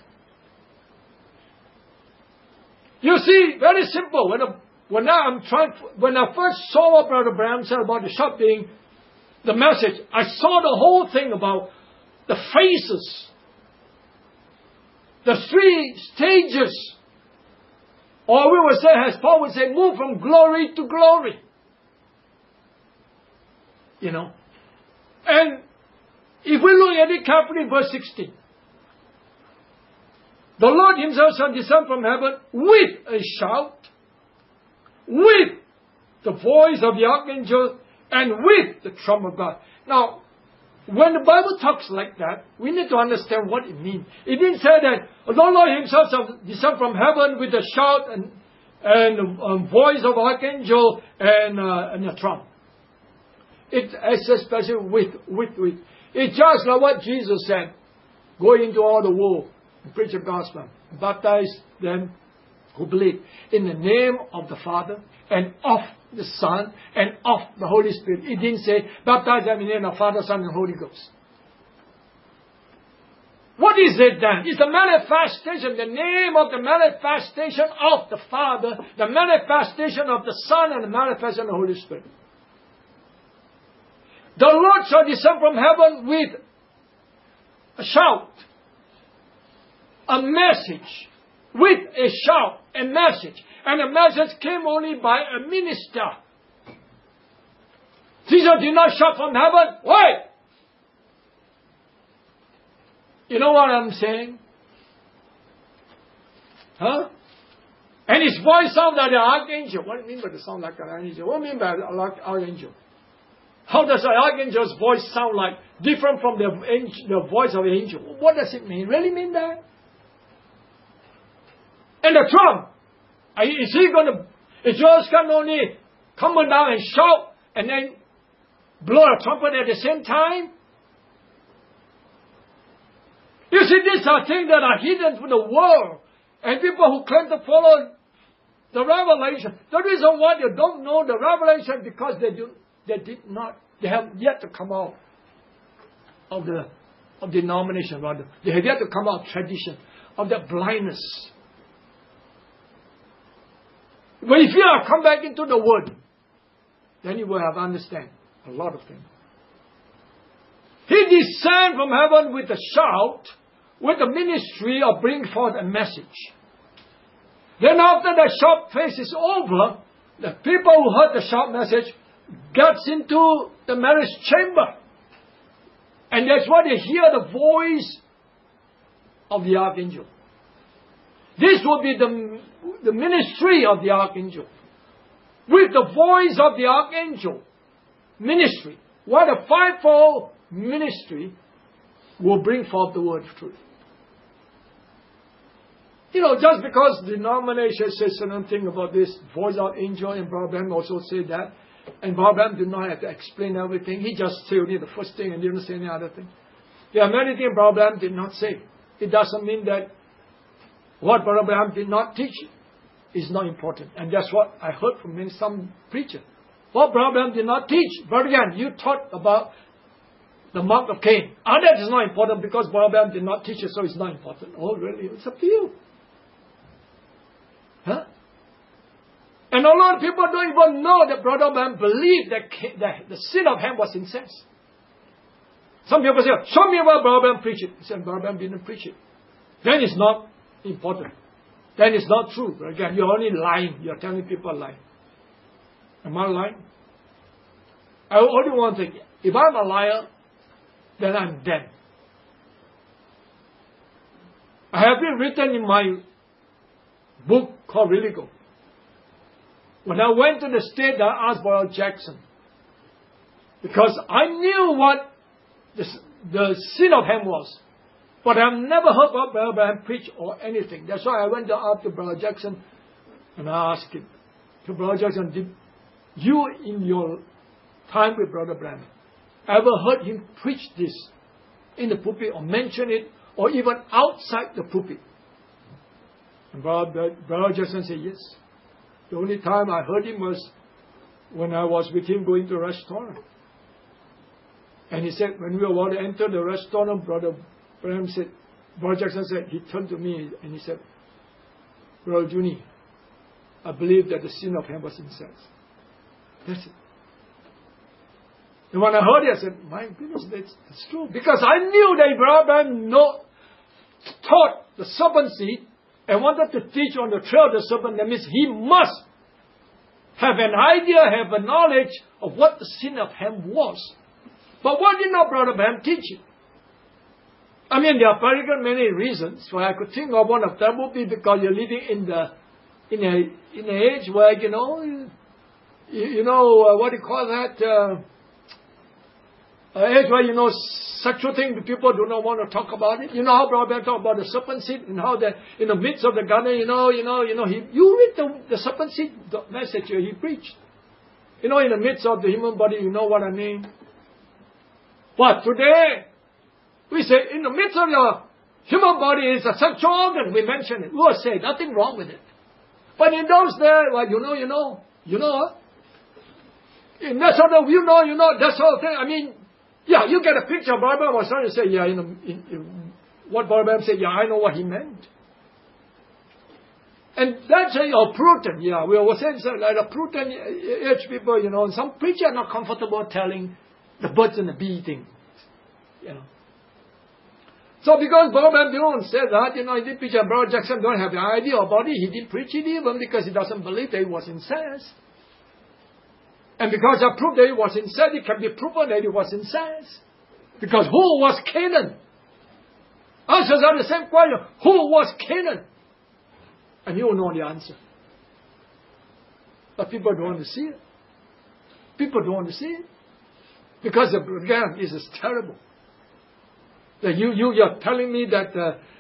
You see, very simple. When I first saw what Brother Branham said about the shout being the message, I saw the whole thing about the phases, the 3 stages, or we would say, as Paul would say, move from glory to glory. And if we look at it carefully, verse 16. The Lord himself shall descend from heaven with a shout, with the voice of the archangel, and with the trump of God. Now, when the Bible talks like that, we need to understand what it means. It didn't say that the Lord himself shall descend from heaven with a shout and voice of archangel and a trump. It's especially with. It's just like what Jesus said. Go into all the world and preach the gospel. Baptize them who believe in the name of the Father and of the Son and of the Holy Spirit. It didn't say baptize them in the name of Father, Son, and Holy Ghost. What is it then? It's the manifestation, the name of the manifestation of the Father, the manifestation of the Son, and the manifestation of the Holy Spirit. The Lord shall descend from heaven with a shout, a message, with a shout, a message. And the message came only by a minister. Jesus did not shout from heaven, wait! You know what I'm saying? Huh? And his voice sounded like an archangel. What do you mean by the sound like an archangel? What do you mean by archangel? How does an archangel's voice sound like? Different from the voice of an angel. What does it mean? Really mean that? And the trump. Is yours can only come down and shout and then blow a trumpet at the same time? You see, these are things that are hidden from the world. And people who claim to follow the revelation, the reason why they don't know the revelation because they have yet to come out of the denomination, rather. They have yet to come out of tradition, of that blindness. But if you have come back into the Word, then you will have understand. A lot of things. He descended from heaven with a shout, with the ministry of bringing forth a message. Then after the shout phase is over, the people who heard the shout message gets into the marriage chamber. And that's why they hear the voice of the archangel. This will be the ministry of the archangel. With the voice of the archangel, ministry. What a fivefold ministry will bring forth the word of truth. You know, just because the denomination says certain thing about this voice of angel, and Brother Branham also said that, and Brother Branham did not have to explain everything. He just said only the first thing and didn't say any other thing. There are many things Brother Branham did not say. It doesn't mean that what Brother Branham did not teach is not important. And that's what I heard from some preacher. What Brother Branham did not teach. Brother again, you taught about the mark of Cain. That is not important because Brother Branham did not teach it, so it's not important. Oh, really? It's up to you. Huh? And a lot of people don't even know that Brother Branham believed that the sin of Ham was incest. Some people say, show me where Brother Branham preached it. He said, Brother Branham didn't preach it. Then it's not important. Then it's not true. Again, you're only lying. You're telling people lying. Am I lying? I only want to think, if I'm a liar, then I'm dead. I have been written in my book called Religo. When I went to the state, I asked Brother Jackson. Because I knew what the sin of Ham was. But I've never heard Brother Branham preach or anything. That's why I went to ask Brother Jackson and I asked him, to Brother Jackson, did you in your time with Brother Branham ever heard him preach this in the pulpit or mention it or even outside the pulpit? And Brother Jackson said, yes. The only time I heard him was when I was with him going to a restaurant. And he said, when we were about to enter the restaurant, Brother Jackson said, he turned to me and he said, Brother Junie, I believe that the sin of Ham was incest. That's it. And when I heard it, I said, my goodness, that's true. Because I knew that Brother Branham taught the serpent seed and wanted to teach on the trail of the serpent. That means he must have an idea, have a knowledge of what the sin of Ham was. But why did not Brother Branham teach it? I mean, there are very many reasons why I could think of. One of them would be because you're living in an age where, what do you call that? Age where, sexual things, people do not want to talk about it. You know how Brother Branham talked about the serpent seed and how in the midst of the garden, you read the serpent seed the message he preached. In the midst of the human body, you know what I mean? But today, we say, in the midst of your human body is a sexual organ. We mention it. We will say, nothing wrong with it. But in those days, well, you know. In that sort of, that sort of thing. I mean, yeah, you get a picture. Brother was trying to say, yeah, what Brother said, yeah, I know what he meant. And that's a Puritan, yeah. We were saying like a Puritan age people, and some preachers are not comfortable telling the birds and the bee thing. So because Brother Branham said that, he didn't preach, and Brother Jackson don't have an idea about it, he didn't preach it even because he doesn't believe that it was incest. And because I proved that it was incest, it can be proven that it was incest. Because who was Canaan? Answers are the same question. Who was Canaan? And you will know the answer. But people don't want to see it. People don't want to see it. Because again, this is terrible. That you're telling me that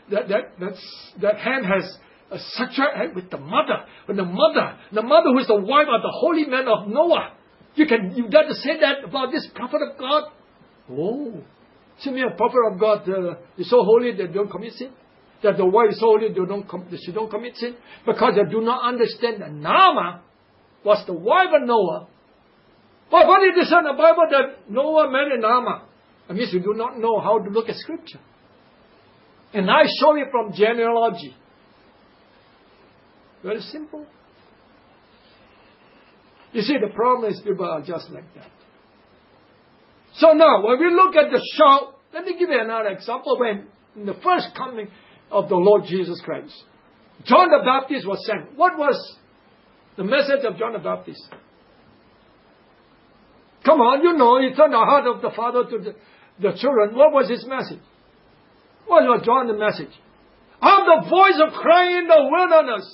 Ham has a sexual act with the mother. When the mother who is the wife of the holy man of Noah. You got to say that about this prophet of God? Oh, see me a prophet of God is so holy that they don't commit sin? That the wife is so holy that she don't commit sin? Because they do not understand that Naamah was the wife of Noah. But what did it say in the Bible that Noah married Naamah? That means you do not know how to look at Scripture. And I show it from genealogy. Very simple. You see, the problem is people are just like that. So now, when we look at the shout, let me give you another example. When in the first coming of the Lord Jesus Christ, John the Baptist was sent. What was the message of John the Baptist? Come on, you know, he turned the heart of the father to the children. What was his message? What was John's message? I'm the voice of crying in the wilderness.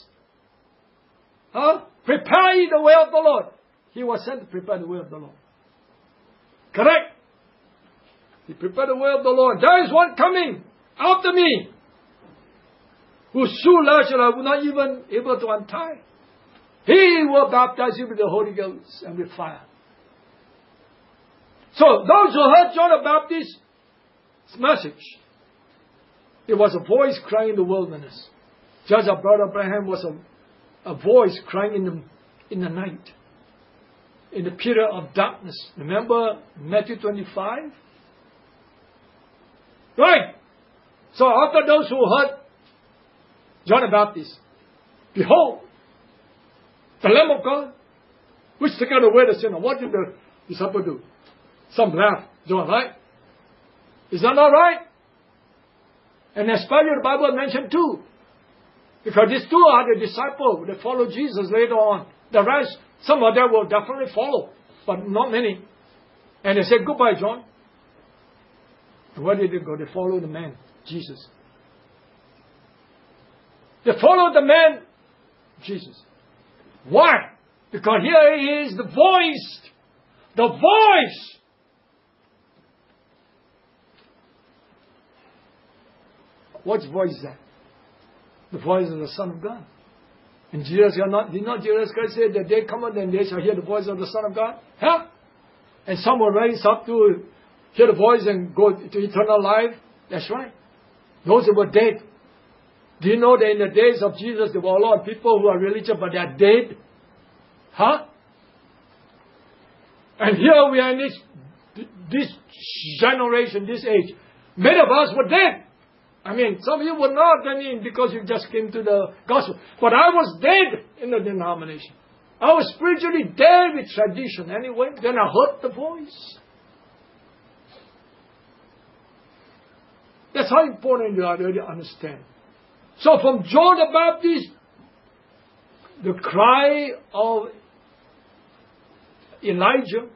Prepare ye the way of the Lord. He was sent to prepare the way of the Lord. Correct? He prepared the way of the Lord. There is one coming after me, whose shoe latchet I will not even able to untie. He will baptize you with the Holy Ghost and with fire. So those who heard John the Baptist's message, it was a voice crying in the wilderness. Just as Brother Abraham was a voice crying in the night, in the period of darkness. Remember Matthew 25? Right. So after those who heard John the Baptist, behold, the Lamb of God, which taketh away the sin. What did the disciples do? Some laughed. John, right? Is that not right? And especially the Bible mentioned two. Because these two are the disciples that followed Jesus later on. The rest, some of them will definitely follow, but not many. And they said, goodbye, John. And where did they go? They followed the man, Jesus. They followed the man, Jesus. Why? Because here he is the voice. The voice. What voice is that? The voice of the Son of God. And Jesus did not Jesus Christ say that day cometh and they shall hear the voice of the Son of God? Huh? And some will rise up to hear the voice and go to eternal life. That's right. Those who were dead. Do you know that in the days of Jesus there were a lot of people who are religious but they are dead? Huh? And here we are in this generation, this age. Many of us were dead. I mean, some of you were not, because you just came to the gospel. But I was dead in the denomination. I was spiritually dead with tradition anyway. Then I heard the voice. That's how important you are to understand. So from John the Baptist, the cry of Elijah,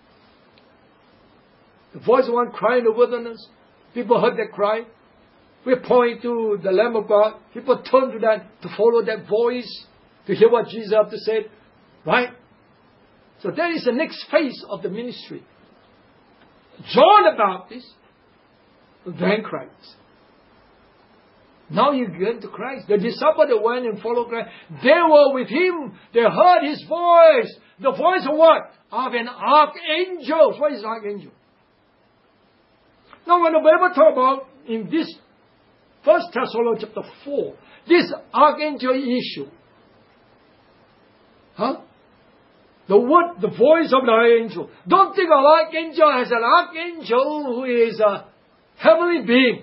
the voice of one crying in the wilderness, people heard that cry. We point to the Lamb of God. People turn to that, to follow that voice, to hear what Jesus had to say. Right? So that is the next phase of the ministry. John the Baptist, then Christ. Now you get to Christ. The disciples that went and followed Christ, they were with him. They heard his voice. The voice of what? Of an archangel. What is an archangel? Now when the Bible talks about in this 1 Thessalonians chapter 4, this archangel issue. Huh? The word, the voice of the archangel. Don't think of archangel as an archangel who is a heavenly being.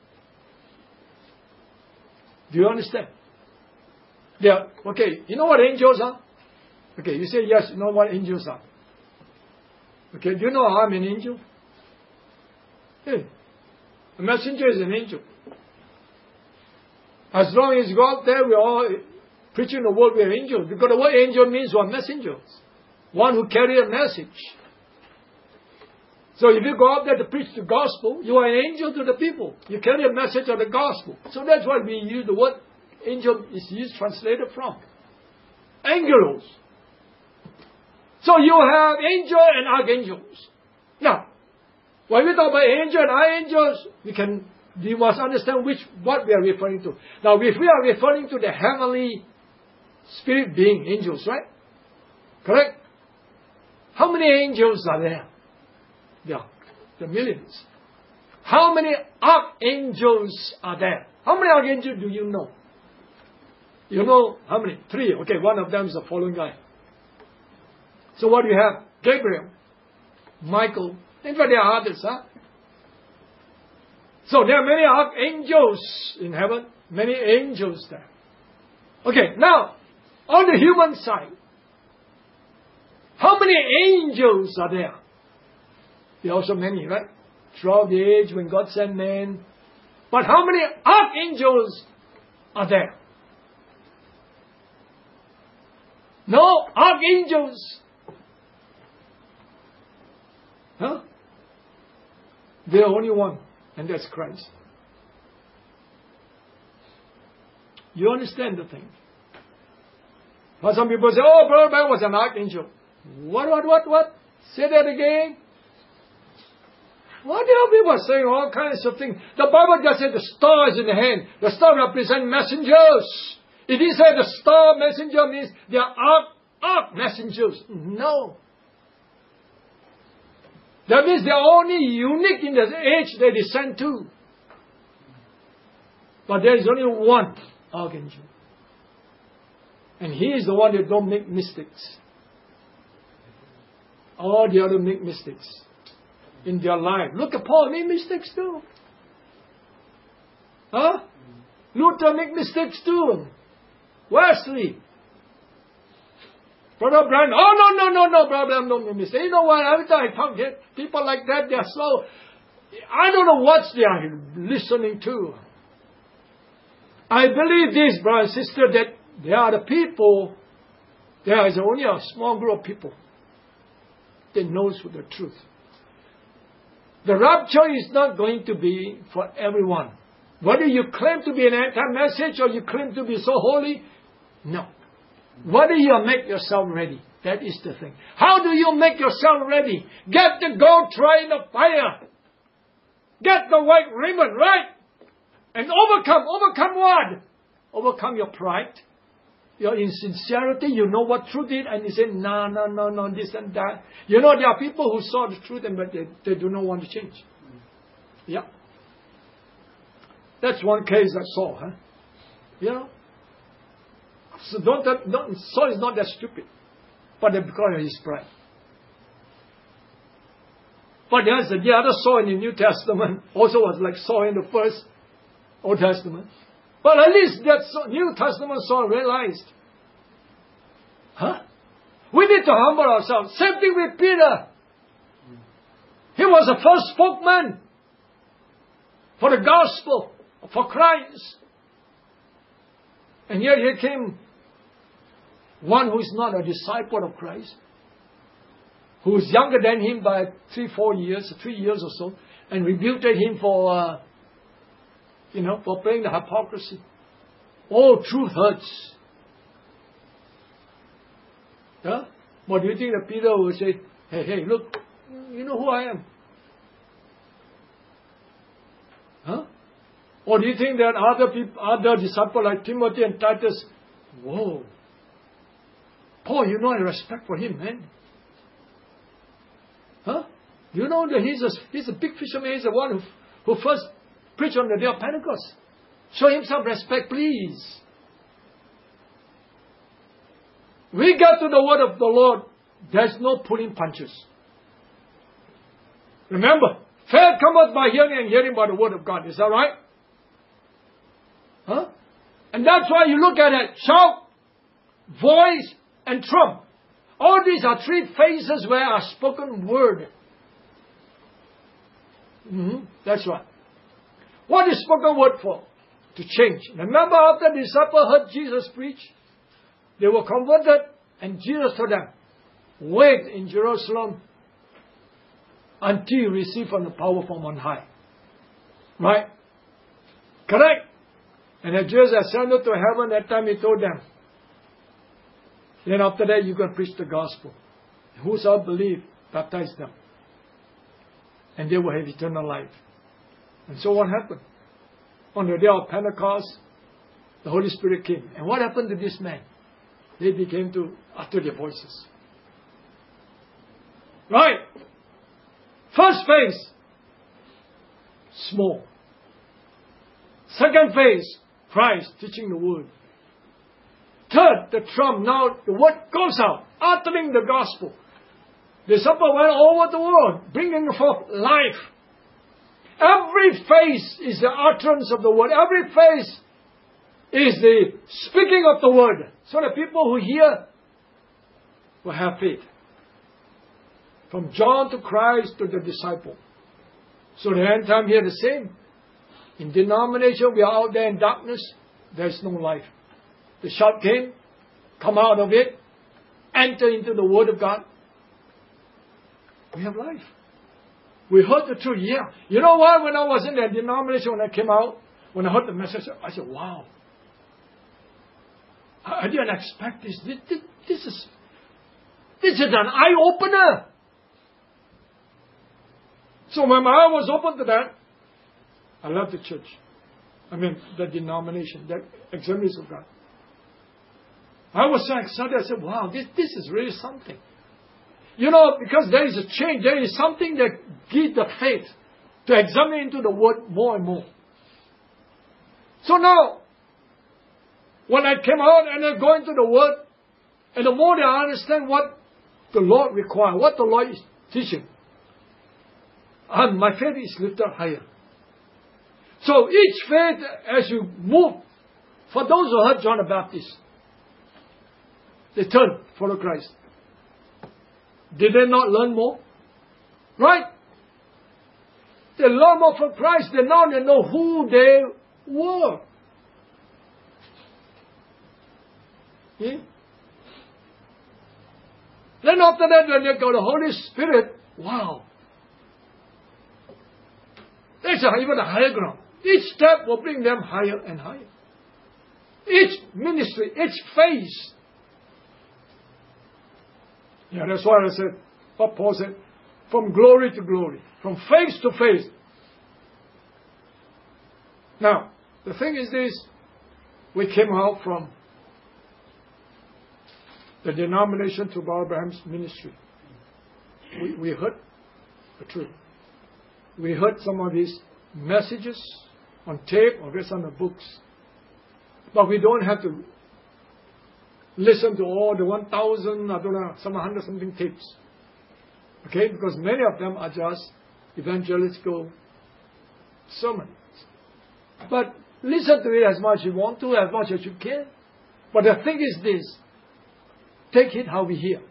Do you understand? Yeah. Okay, you know what angels are? Okay, you say yes, you know what angels are. Okay, do you know I'm an angel? Hey, a messenger is an angel. As long as you go out there, we're all preaching the word, we're angels. Because the word angel means we're messengers. One who carry a message. So if you go out there to preach the gospel, you are an angel to the people. You carry a message of the gospel. So that's why we use the word angel is used, translated from. Angelos. So you have angel and archangels. Now, when we talk about angel and archangels, we must understand what we are referring to. Now, if we are referring to the heavenly spirit being, angels, right? Correct? How many angels are there? There are millions. How many archangels are there? How many archangels do you know? You know how many? 3. Okay, one of them is the following guy. So what do you have? Gabriel, Michael. In fact, there are others, huh? So there are many archangels in heaven, many angels there. Okay, now, on the human side, how many angels are there? There are also many, right? Throughout the age when God sent men. But how many archangels are there? No archangels. Huh? There are only one, and that's Christ. You understand the thing? But some people say, oh, Brother Branham was an archangel. What? Say that again. What are people saying? All kinds of things. The Bible just said the star is in the hand. The star represents messengers. It didn't say the star messenger means they are arch messengers. No. That means they are only unique in the age they descend to. But there is only one archangel. And he is the one that don't make mistakes. All the other make mistakes in their life. Look at Paul, made mistakes too. Huh? Luther make mistakes too. Wesley. Brother Branham, oh no, Brother Branham don't make mistakes. You know what, every time I talk to people like that, they are slow. I don't know what they are listening to. I believe this, brother and sister, that there are the people, there is only a small group of people that knows the truth. The rapture is not going to be for everyone. Whether you claim to be an anti-message or you claim to be so holy, no. Whether you make yourself ready, that is the thing. How do you make yourself ready? Get the gold tray in the fire. Get the white ribbon, right? And overcome what? Overcome your pride. Your insincerity, you know what truth is, and you say, no, this and that. You know, there are people who saw the truth, but they do not want to change. Yeah. That's one case I saw, huh? You know? So Saul is not that stupid, but because of his pride. But there's the other Saul in the New Testament, also was like Saul in the first Old Testament. But at least that New Testament Saul realized, we need to humble ourselves. Same thing with Peter. He was the first spokesman for the gospel, for Christ. And yet here came one who is not a disciple of Christ, who is younger than him by 3 years or so, and rebuked him for playing the hypocrisy. Oh, truth hurts. Yeah? But do you think that Peter will say, hey, look, you know who I am? Huh? Or do you think that other disciples like Timothy and Titus, whoa, Paul, you know I respect for him, man. Huh? You know that he's a big fisherman. He's the one who first preached on the day of Pentecost. Show him some respect, please. We get to the word of the Lord, there's no pulling punches. Remember, faith cometh by hearing and hearing by the word of God. Is that right? Huh? And that's why you look at it, shout, voice, and trump. All these are 3 phases where are spoken word. That's right. What is spoken word for? To change. Remember after the disciples heard Jesus preach, they were converted, and Jesus told them, wait in Jerusalem until you receive from the power from on high. Right? Correct? And as Jesus ascended to heaven, that time he told them, then after that you can preach the gospel. Whosoever believe, baptize them. And they will have eternal life. And so what happened? On the day of Pentecost, the Holy Spirit came. And what happened to this man? They began to utter their voices. Right. First phase, small. Second phase, Christ teaching the word. Third, the trump. Now the word goes out, uttering the gospel. The supper went over the world, bringing forth life. Every phase is the utterance of the word. Every phase is the speaking of the word. So the people who hear will have faith. From John to Christ to the disciple. So the end time here the same. In denomination, we are out there in darkness. There is no life. The shout came, come out of it, enter into the Word of God. We have life. We heard the truth, yeah. You know what? When I was in that denomination, when I came out, when I heard the message, I said, wow. I didn't expect this. This is an eye-opener. So when my eye was open to that, I left the church. The denomination, that Assemblies of God. I was so excited. I said, wow, this is really something. You know, because there is a change. There is something that gives the faith to examine into the Word more and more. So now, when I came out and I go into the Word, and the more that I understand what the Lord requires, what the Lord is teaching, and my faith is lifted higher. So each faith, as you move, for those who heard John the Baptist, they turned, follow Christ. Did they not learn more? Right? They learn more from Christ. They know who they were. Yeah? Then after that, when they got the Holy Spirit, wow. That's even a higher ground. Each step will bring them higher and higher. Each ministry, each phase. Yeah, that's why I said, what Paul said, from glory to glory, from phase to phase. Now, the thing is this, we came out from the denomination to Brother Branham's ministry. We heard the truth. We heard some of his messages on tape or read some of the books. But we don't have to listen to all the 1,000, some 100 something tapes. Okay? Because many of them are just evangelical sermons. But listen to it as much as you want to, as much as you can. But the thing is this, take it how we hear.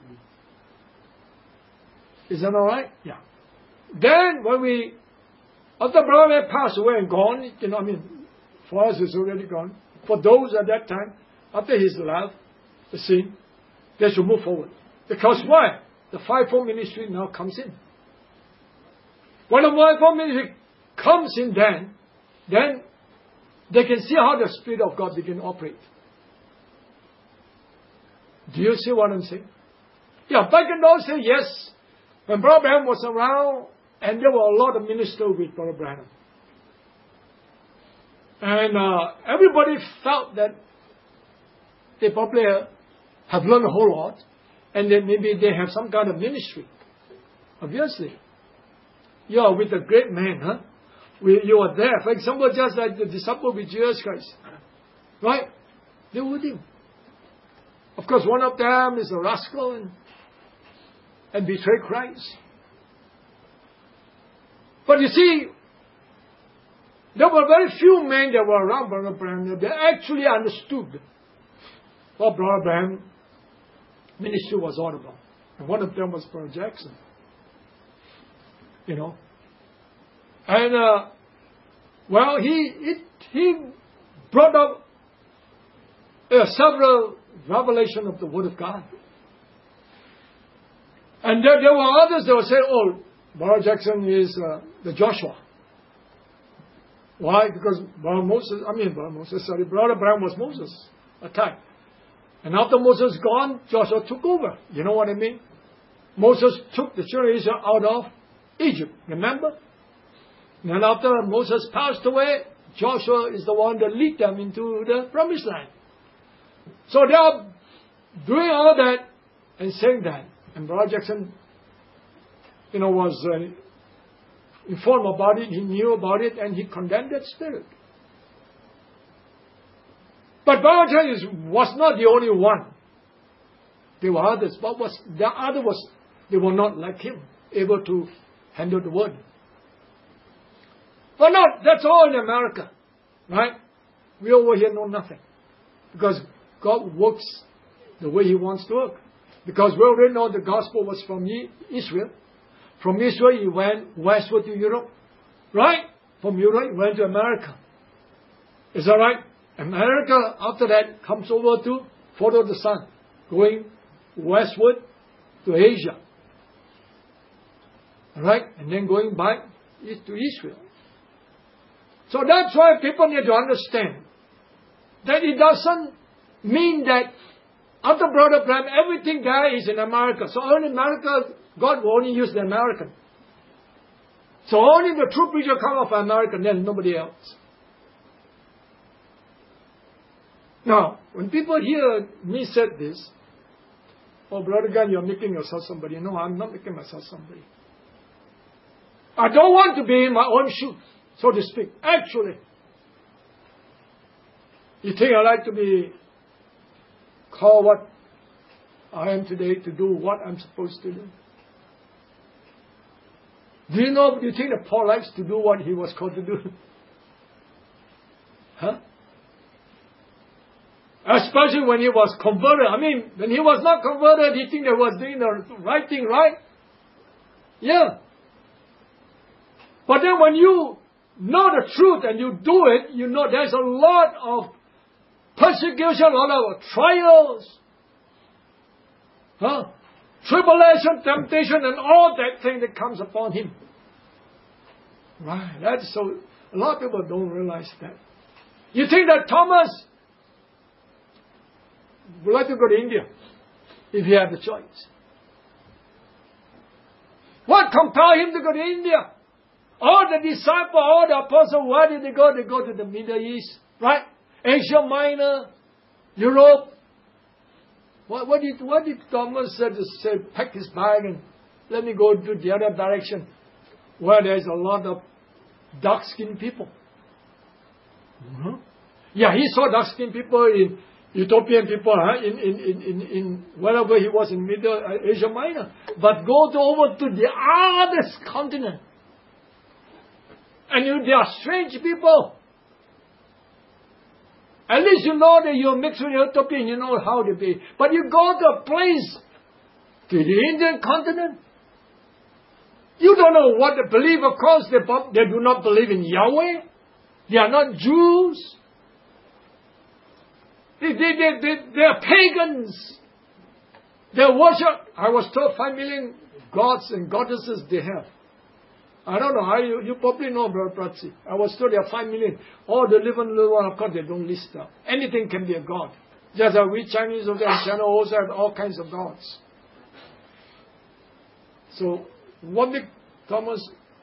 Is that alright? Yeah. Then when after Brother passed away and gone, for us it's already gone. For those at that time, after his life, the scene, they should move forward. Because why? The fivefold ministry now comes in. When the fivefold ministry comes in then they can see how the Spirit of God begin to operate. Do you see what I'm saying? Yeah, back in those days, yes. When Brother Branham was around, and there were a lot of ministers with Brother Branham. And everybody felt that they probably have learned a whole lot, and then maybe they have some kind of ministry. Obviously. You are with a great man, huh? You are there. For example, just like the disciple with Jesus Christ. Right? They were with him. Of course, one of them is a rascal and betrayed Christ. But you see, there were very few men that were around Brother Branham that actually understood what Brother Branham's ministry was all about. And one of them was Brother Jackson. You know. And, he brought up several revelations of the Word of God. And there were others that would say, oh, Brother Jackson is the Joshua. Why? Because Brother Branham was Moses at time. And after Moses gone, Joshua took over. You know what I mean? Moses took the children of Israel out of Egypt. Remember? And then after Moses passed away, Joshua is the one that lead them into the promised land. So they are doing all that and saying that. And Brother Jackson, was informed about it, he knew about it, and he condemned that spirit. But Brother Jackson was not the only one. There were others, but they were not like him, able to handle the word. But no, that's all in America, right? We over here know nothing. Because God works the way He wants to work. Because we already know the gospel was from Israel. From Israel, he went westward to Europe. Right? From Europe, he went to America. Is that right? America, after that, comes over to follow the sun, going westward to Asia. Right? And then going back to Israel. So that's why people need to understand that it doesn't mean that after Brother Branham, everything there is in America. So only America, God will only use the American. So only the true preacher come of America, then nobody else. Now, when people hear me say this, oh, Brother Gunn, you're making yourself somebody. No, I'm not making myself somebody. I don't want to be in my own shoes, so to speak. Actually, you think I like to be called what I am today to do what I'm supposed to do? Do you think that Paul likes to do what he was called to do? Huh? Especially when he was converted. I mean, when he was not converted, he think he was doing the right thing, right? Yeah. But then when you know the truth and you do it, you know there's a lot of persecution, a lot of trials, tribulation, temptation, and all that thing that comes upon him. Right. That's so. A lot of people don't realize that. You think that Thomas would like to go to India if he had the choice? What compelled him to go to India? All the disciples, all the apostles, where did they go? They go to the Middle East, right? Asia Minor, Europe. What did Thomas say? Pack his bag and let me go to the other direction, where there's a lot of dark-skinned people. Mm-hmm. Yeah, he saw dark-skinned people in Ethiopian people, in wherever he was in Middle Asia Minor. But go over to the other continent. And they are strange people. At least you know that you're mixed with Ethiopian, you know how to be. But you go to a place, to the Indian continent, you don't know what they believe. Of course, they do not believe in Yahweh. They are not Jews. They are pagans. They worship, I was told 5 million gods and goddesses they have. I don't know how you probably know, Brother Pratsi. I was told there are 5 million. All the little one, of course, they don't list them. Anything can be a god. Just as we Chinese of them, China also have all kinds of gods. So, what made Thomas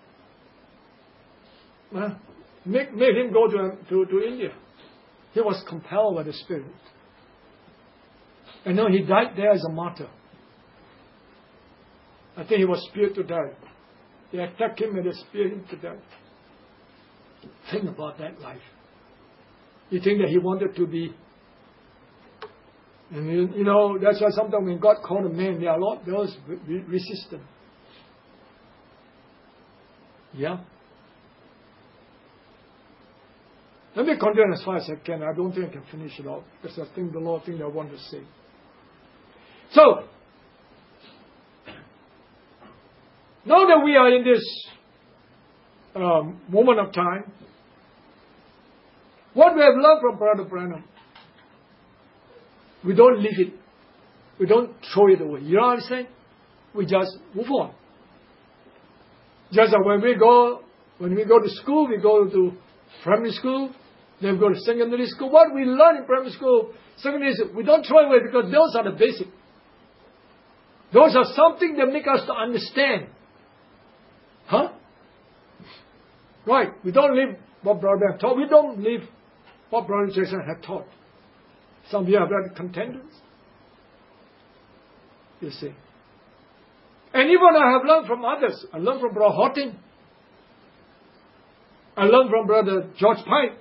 made him go to India? He was compelled by the Spirit. And now he died there as a martyr. I think he was speared to death. They attacked him and they speared him to death. Think about that life. You think that he wanted to be. And you know, that's why sometimes when God called a man, there are a lot of those resistant. Yeah. Let me continue as far as I can. I don't think I can finish it all because I think the Lord thing I want to say. So, now that we are in this moment of time, what we have learned from Brother Branham, we don't leave it. We don't throw it away. You know what I'm saying? We just move on. Just like when we go to school, we go to primary school, then we go to secondary school. What we learn in primary school, secondary school, we don't throw it away because those are the basic. Those are something that make us to understand. Huh? Right. We don't leave what Brother Branham taught. We don't leave what Brother Jason had taught. Some of you have read Contenders. You see. And even I have learned from others. I learned from Brother Horton. I learned from Brother George Pike.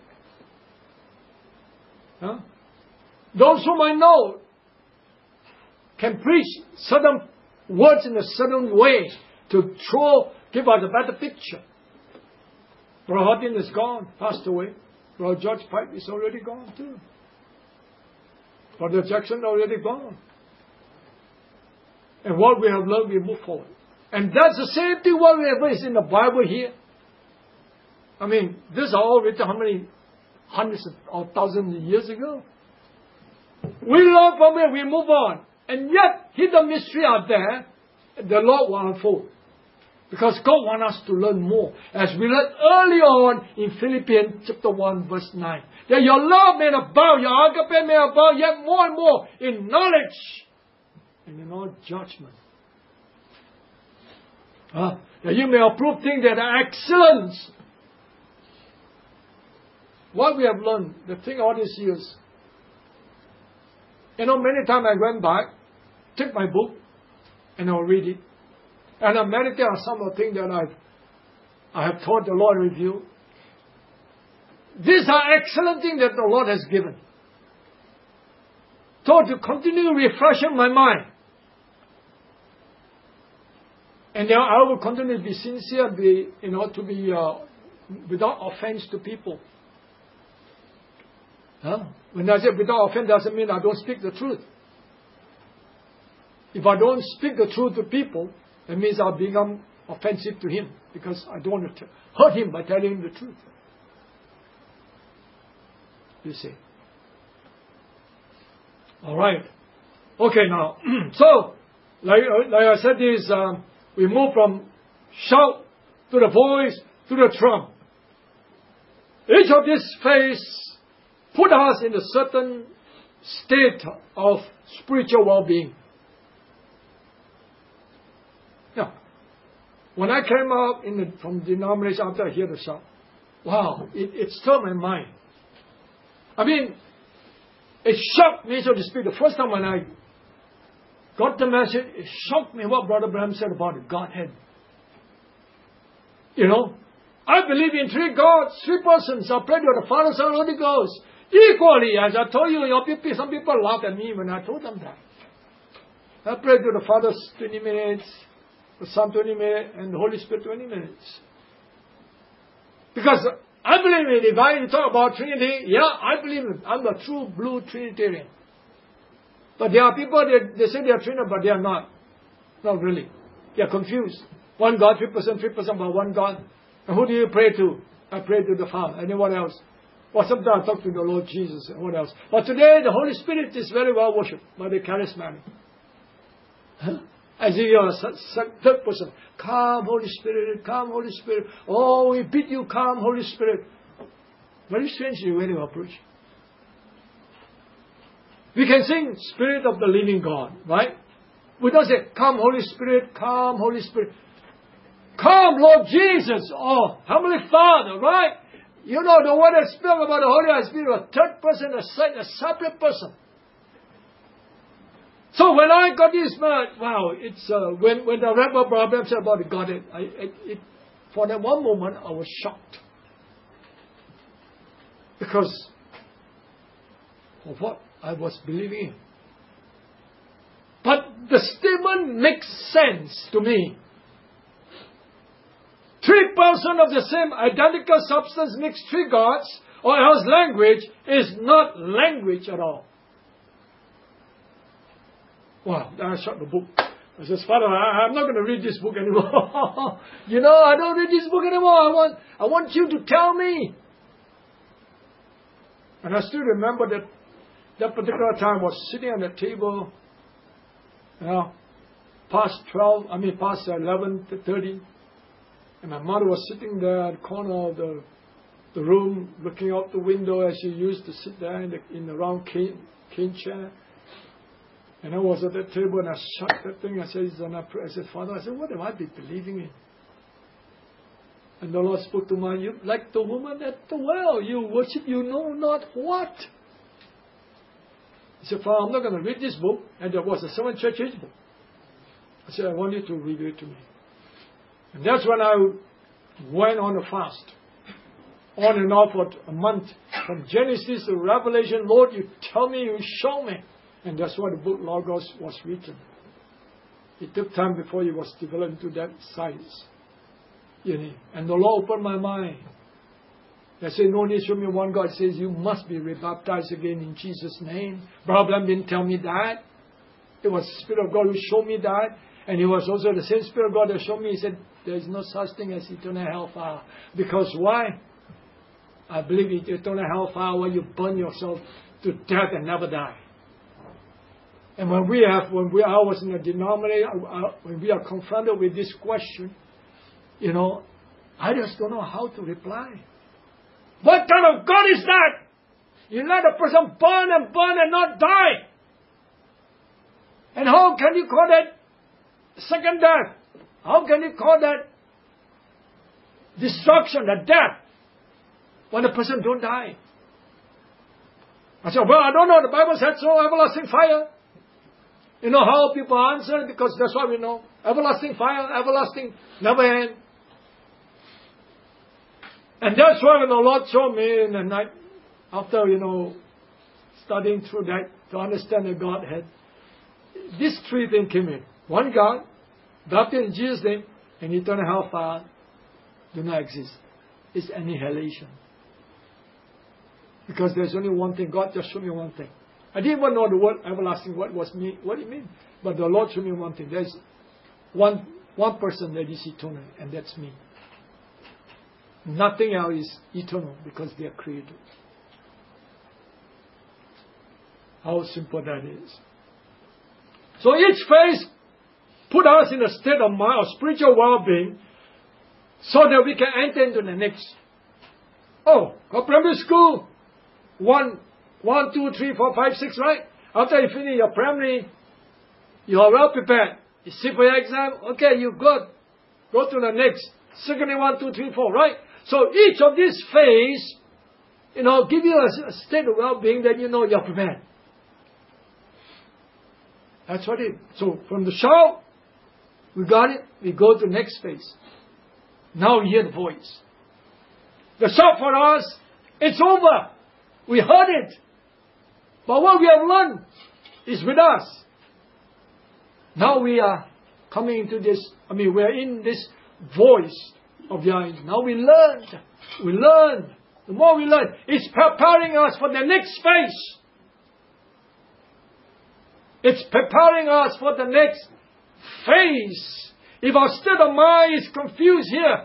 Huh? Those whom I know can preach certain words in a certain way to give us a better picture. Brother Horton is gone, passed away. Brother George Pike is already gone too. Brother Jackson already gone. And what we have learned, we move forward. And that's the same thing whatever is in the Bible here. I mean, these are all written how many hundreds or thousands of years ago? We learn from it, we move on. And yet, hidden mysteries are there, the Lord will unfold. Because God wants us to learn more. As we learned earlier on in Philippians chapter 1 verse 9. That your love may abound, your agape may abound, yet more and more in knowledge and in all judgment. That you may approve things that are excellent. What we have learned, the thing all these years. Many times I went back, take my book, and I'll read it. And I meditate on some of the things that I have taught the Lord revealed. These are excellent things that the Lord has given. So to continue refreshing my mind. And then I will continue to be sincere, to be without offense to people. When I say without offense, doesn't mean I don't speak the truth. If I don't speak the truth to people, that means I'll become offensive to him because I don't want to hurt him by telling him the truth. You see. All right. Okay, now. So, like I said, we move from shout to the voice to the trump. Each of these phases put us in a certain state of spiritual well-being. Now, when I came out from denomination after I hear the shout, wow, it stirred my mind. I mean, it shocked me, so to speak. The first time when I got the message, it shocked me what Brother Branham said about the Godhead. I believe in three gods, three persons. I pray to the Father, Son, and Holy Ghost. Equally, as I told you, some people laughed at me when I told them that. I pray to the Father 20 minutes, the Son 20 minutes, and the Holy Spirit 20 minutes. Because I believe in if I talk about Trinity, yeah, I believe it. I'm a true blue Trinitarian. But there are people, they say they are Trinitarian, but they are not. Not really. They are confused. One God, 3%, but one God. And who do you pray to? I pray to the Father. And then what else? Well, sometimes I talk to the Lord Jesus and what else. But today, the Holy Spirit is very well worshipped by the charismatic. As if you are a third person. Come, Holy Spirit, come, Holy Spirit. Oh, we bid you come, Holy Spirit. Very strangely when you approach. We can sing Spirit of the Living God, right? We don't say, come, Holy Spirit, come, Holy Spirit. Come, Lord Jesus. Oh, Heavenly Father, right? The word that spoke about the Holy Spirit, a third person, a separate person. So when I got this, wow, it's when the Reverend Brother said about the Godhead, for that one moment I was shocked because of what I was believing in. But the statement makes sense to me. Three persons of the same identical substance makes three gods, or else language is not language at all. Wow, then I shut the book. I said, Father, I'm not going to read this book anymore. I don't read this book anymore. I want you to tell me. And I still remember that particular time I was sitting on the table, past 11:30. And my mother was sitting there at the corner of the room, looking out the window as she used to sit there in the round cane chair. And I was at that table and I shut that thing. I said, Father, what am I believing in? And the Lord spoke to me, you like the woman at the well, you worship you know not what. He said, Father, I'm not going to read this book. And there was a Seven Churches book. I said, I want you to read it to me. And that's when I went on a fast. On and off for a month. From Genesis to Revelation, Lord, you tell me, you show me. And that's why the book Logos was written. It took time before it was developed to that size. And the Lord opened my mind. They say, no need to show me one God. Says, you must be rebaptized again in Jesus' name. Brother didn't tell me that. It was the Spirit of God who showed me that. And it was also the same Spirit of God that showed me. He said, there is no such thing as eternal hellfire. Because why? I believe in eternal hellfire where you burn yourself to death and never die. And when I was in a denomination, when we are confronted with this question, I just don't know how to reply. What kind of God is that? You let a person burn and not die. And how can you call that second death? How can you call that destruction, that death, when the person don't die? I said, well, I don't know. The Bible said so, everlasting fire. You know how people answer? Because that's what we know. Everlasting fire, everlasting, never end. And that's why when the Lord showed me in the night, after, studying through that to understand the Godhead, these three things came in. One God, baptized in Jesus' name, and eternal hellfire do not exist. It's annihilation. Because there's only one thing. God just showed me one thing. I didn't even know the word everlasting, what it means. But the Lord showed me one thing. There's one person that is eternal, and that's me. Nothing else is eternal because they are created. How simple that is. So each phase put us in a state of mind, of spiritual well-being, so that we can enter into the next. Oh, got primary school. 1, 2, 3, 4, 5, 6, right? After you finish your primary, you are well prepared. You sit for your exam. Okay, you good. Go to the next. Secondary 1, 2, 3, 4, right? So each of these phases, give you a state of well-being that you're prepared. That's what it is. So from the shout, we got it. We go to the next phase. Now we hear the voice. The shout for us, it's over. We heard it. But what we have learned is with us. Now we are coming into this, we are in this voice of the eyes. Now we learned. The more we learn, it's preparing us for the next phase. It's preparing us for the next phase. If our state of mind is confused here,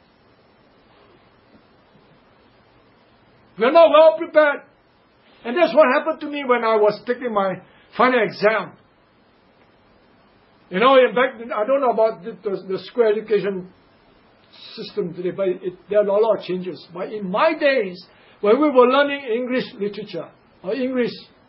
we're not well prepared. And that's what happened to me when I was taking my final exam. Back then, I don't know about the school education system today, but there are a lot of changes. But in my days, when we were learning English literature, or English,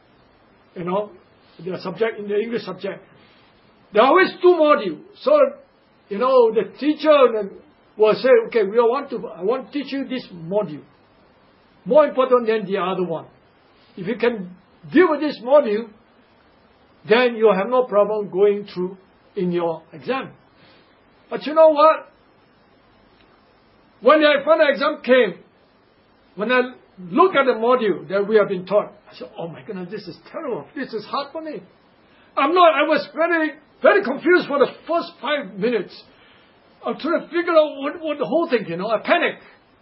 the subject, in the English subject, there are always 2 modules. So, the teacher will say, okay, I want to teach you this module. More important than the other one. If you can deal with this module, then you have no problem going through in your exam. But you know what? When the final exam came, when I look at the module that we have been taught, I said, oh my goodness, this is terrible. This is hard for me. I was very, very confused for the first 5 minutes. I'm trying to figure out what the whole thing, I panicked.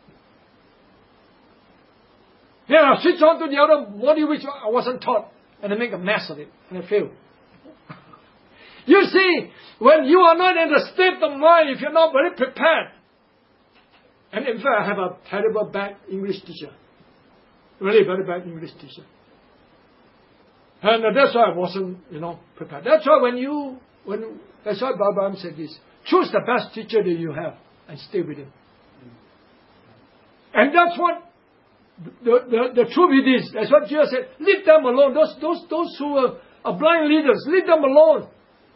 Then I switch on to the other module which I wasn't taught, and I make a mess of it, and I fail. You see, when you are not in the state of mind, if you're not very prepared, and in fact I have a terrible bad English teacher, really very bad English teacher. And that's why I wasn't, prepared. That's why that's why Baba said this, choose the best teacher that you have and stay with him. And that's what the truth it is. That's what Jesus said. Leave them alone. Those who are blind leaders, leave them alone.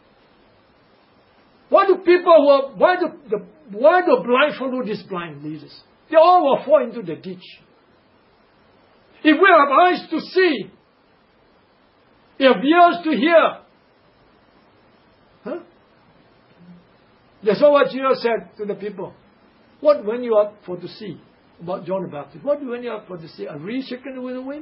Why do the blind follow these blind leaders? They all will fall into the ditch. If we have eyes to see, if we have ears to hear, that's what Jesus said to the people. What went you up for to see? About John the Baptist. What went you up for to see? A reed shaken with the wind?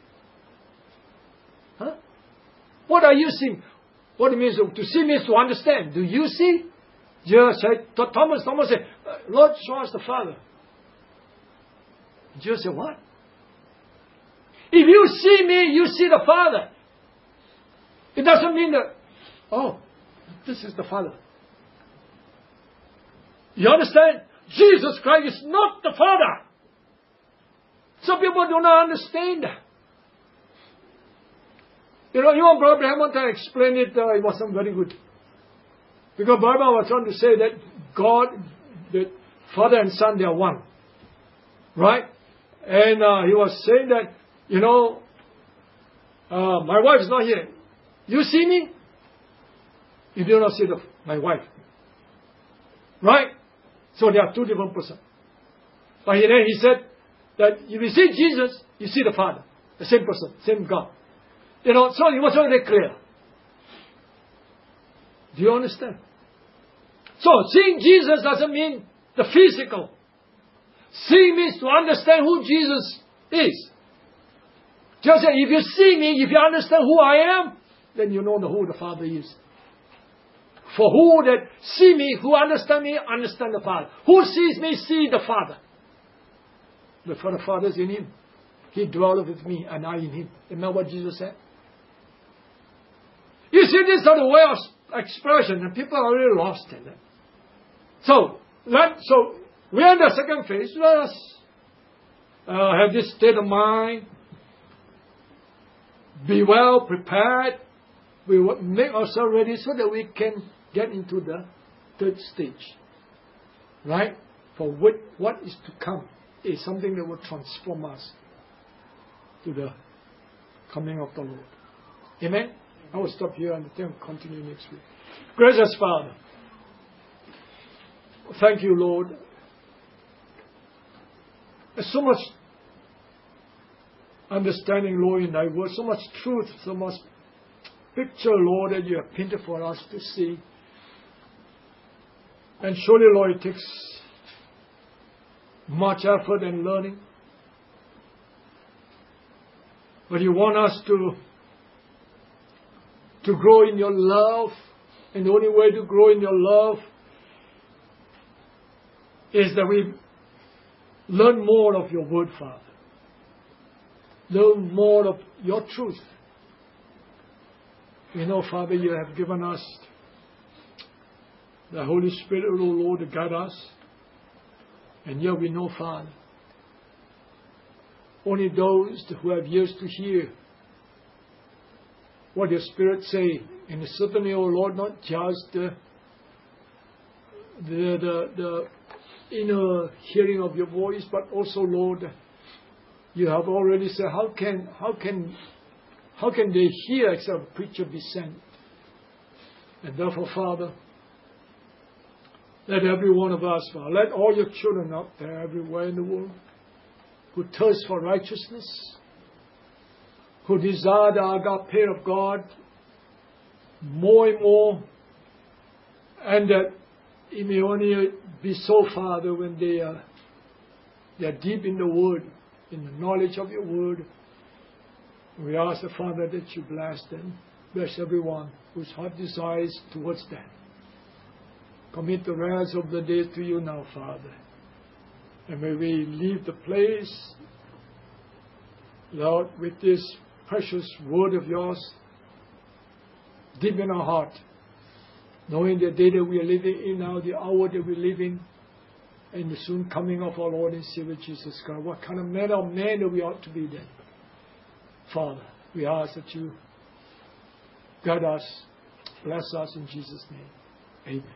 What are you seeing? What it means to see means to understand. Do you see? Jesus said, Thomas said, Lord, show us the Father. Jesus said, what? If you see me, you see the Father. It doesn't mean that Oh, this is the Father. You understand? Jesus Christ is not the Father. Some people do not understand that. You know, Brother Abraham wanted to explain it, it wasn't very good. Because Bible was trying to say that God, the Father and Son, they are one. Right? And he was saying that, you know, my wife is not here. You see me? You do not see my wife. Right? So they are two different persons. But then he said that if you see Jesus, you see the Father. The same person, same God. You know, so it was very clear. Do you understand? So seeing Jesus doesn't mean the physical. Seeing means to understand who Jesus is. Just say, if you see me, if you understand who I am, then you know who the Father is. For who that see me, who understand me, understand the Father. Who sees me, see the Father. The Father is in him. He dwelleth with me, and I in him. Remember what Jesus said? You see, this is the way of expression, and people are really lost in it. So we're in the second phase. Let us have this state of mind. Be well prepared. We will make ourselves ready so that we can get into the third stage. Right? For what is to come is something that will transform us to the coming of the Lord. Amen? I will stop here and then continue next week. Gracious Father, thank you, Lord. There's so much understanding, Lord, in thy word, so much truth, so much picture, Lord, that you have painted for us to see. And surely, Lord, it takes much effort and learning. But you want us to grow in your love. And the only way to grow in your love is that we learn more of your word, Father. Learn more of your truth. We know, Father, you have given us the Holy Spirit, O Lord, to guide us. And yet we know, Father, only those who have ears to hear what your Spirit say, and certainly, O Lord, not just the inner hearing of your voice, but also, Lord, you have already said, how can they hear except a preacher be sent? And therefore, Father, let every one of us, Father, let all your children out there everywhere in the world who thirst for righteousness, who desire the agape of God more and more, and that it may only be so, Father, when they are deep in the Word, in the knowledge of your Word. We ask the Father that you bless them, bless everyone whose heart desires towards them. Commit the rest of the day to you now, Father. And may we leave the place, Lord, with this precious word of yours deep in our heart, knowing the day that we are living in now, the hour that we live in, and the soon coming of our Lord and Savior Jesus Christ. What kind of man or man that we ought to be then. Father, we ask that you guide us, bless us in Jesus' name. Amen.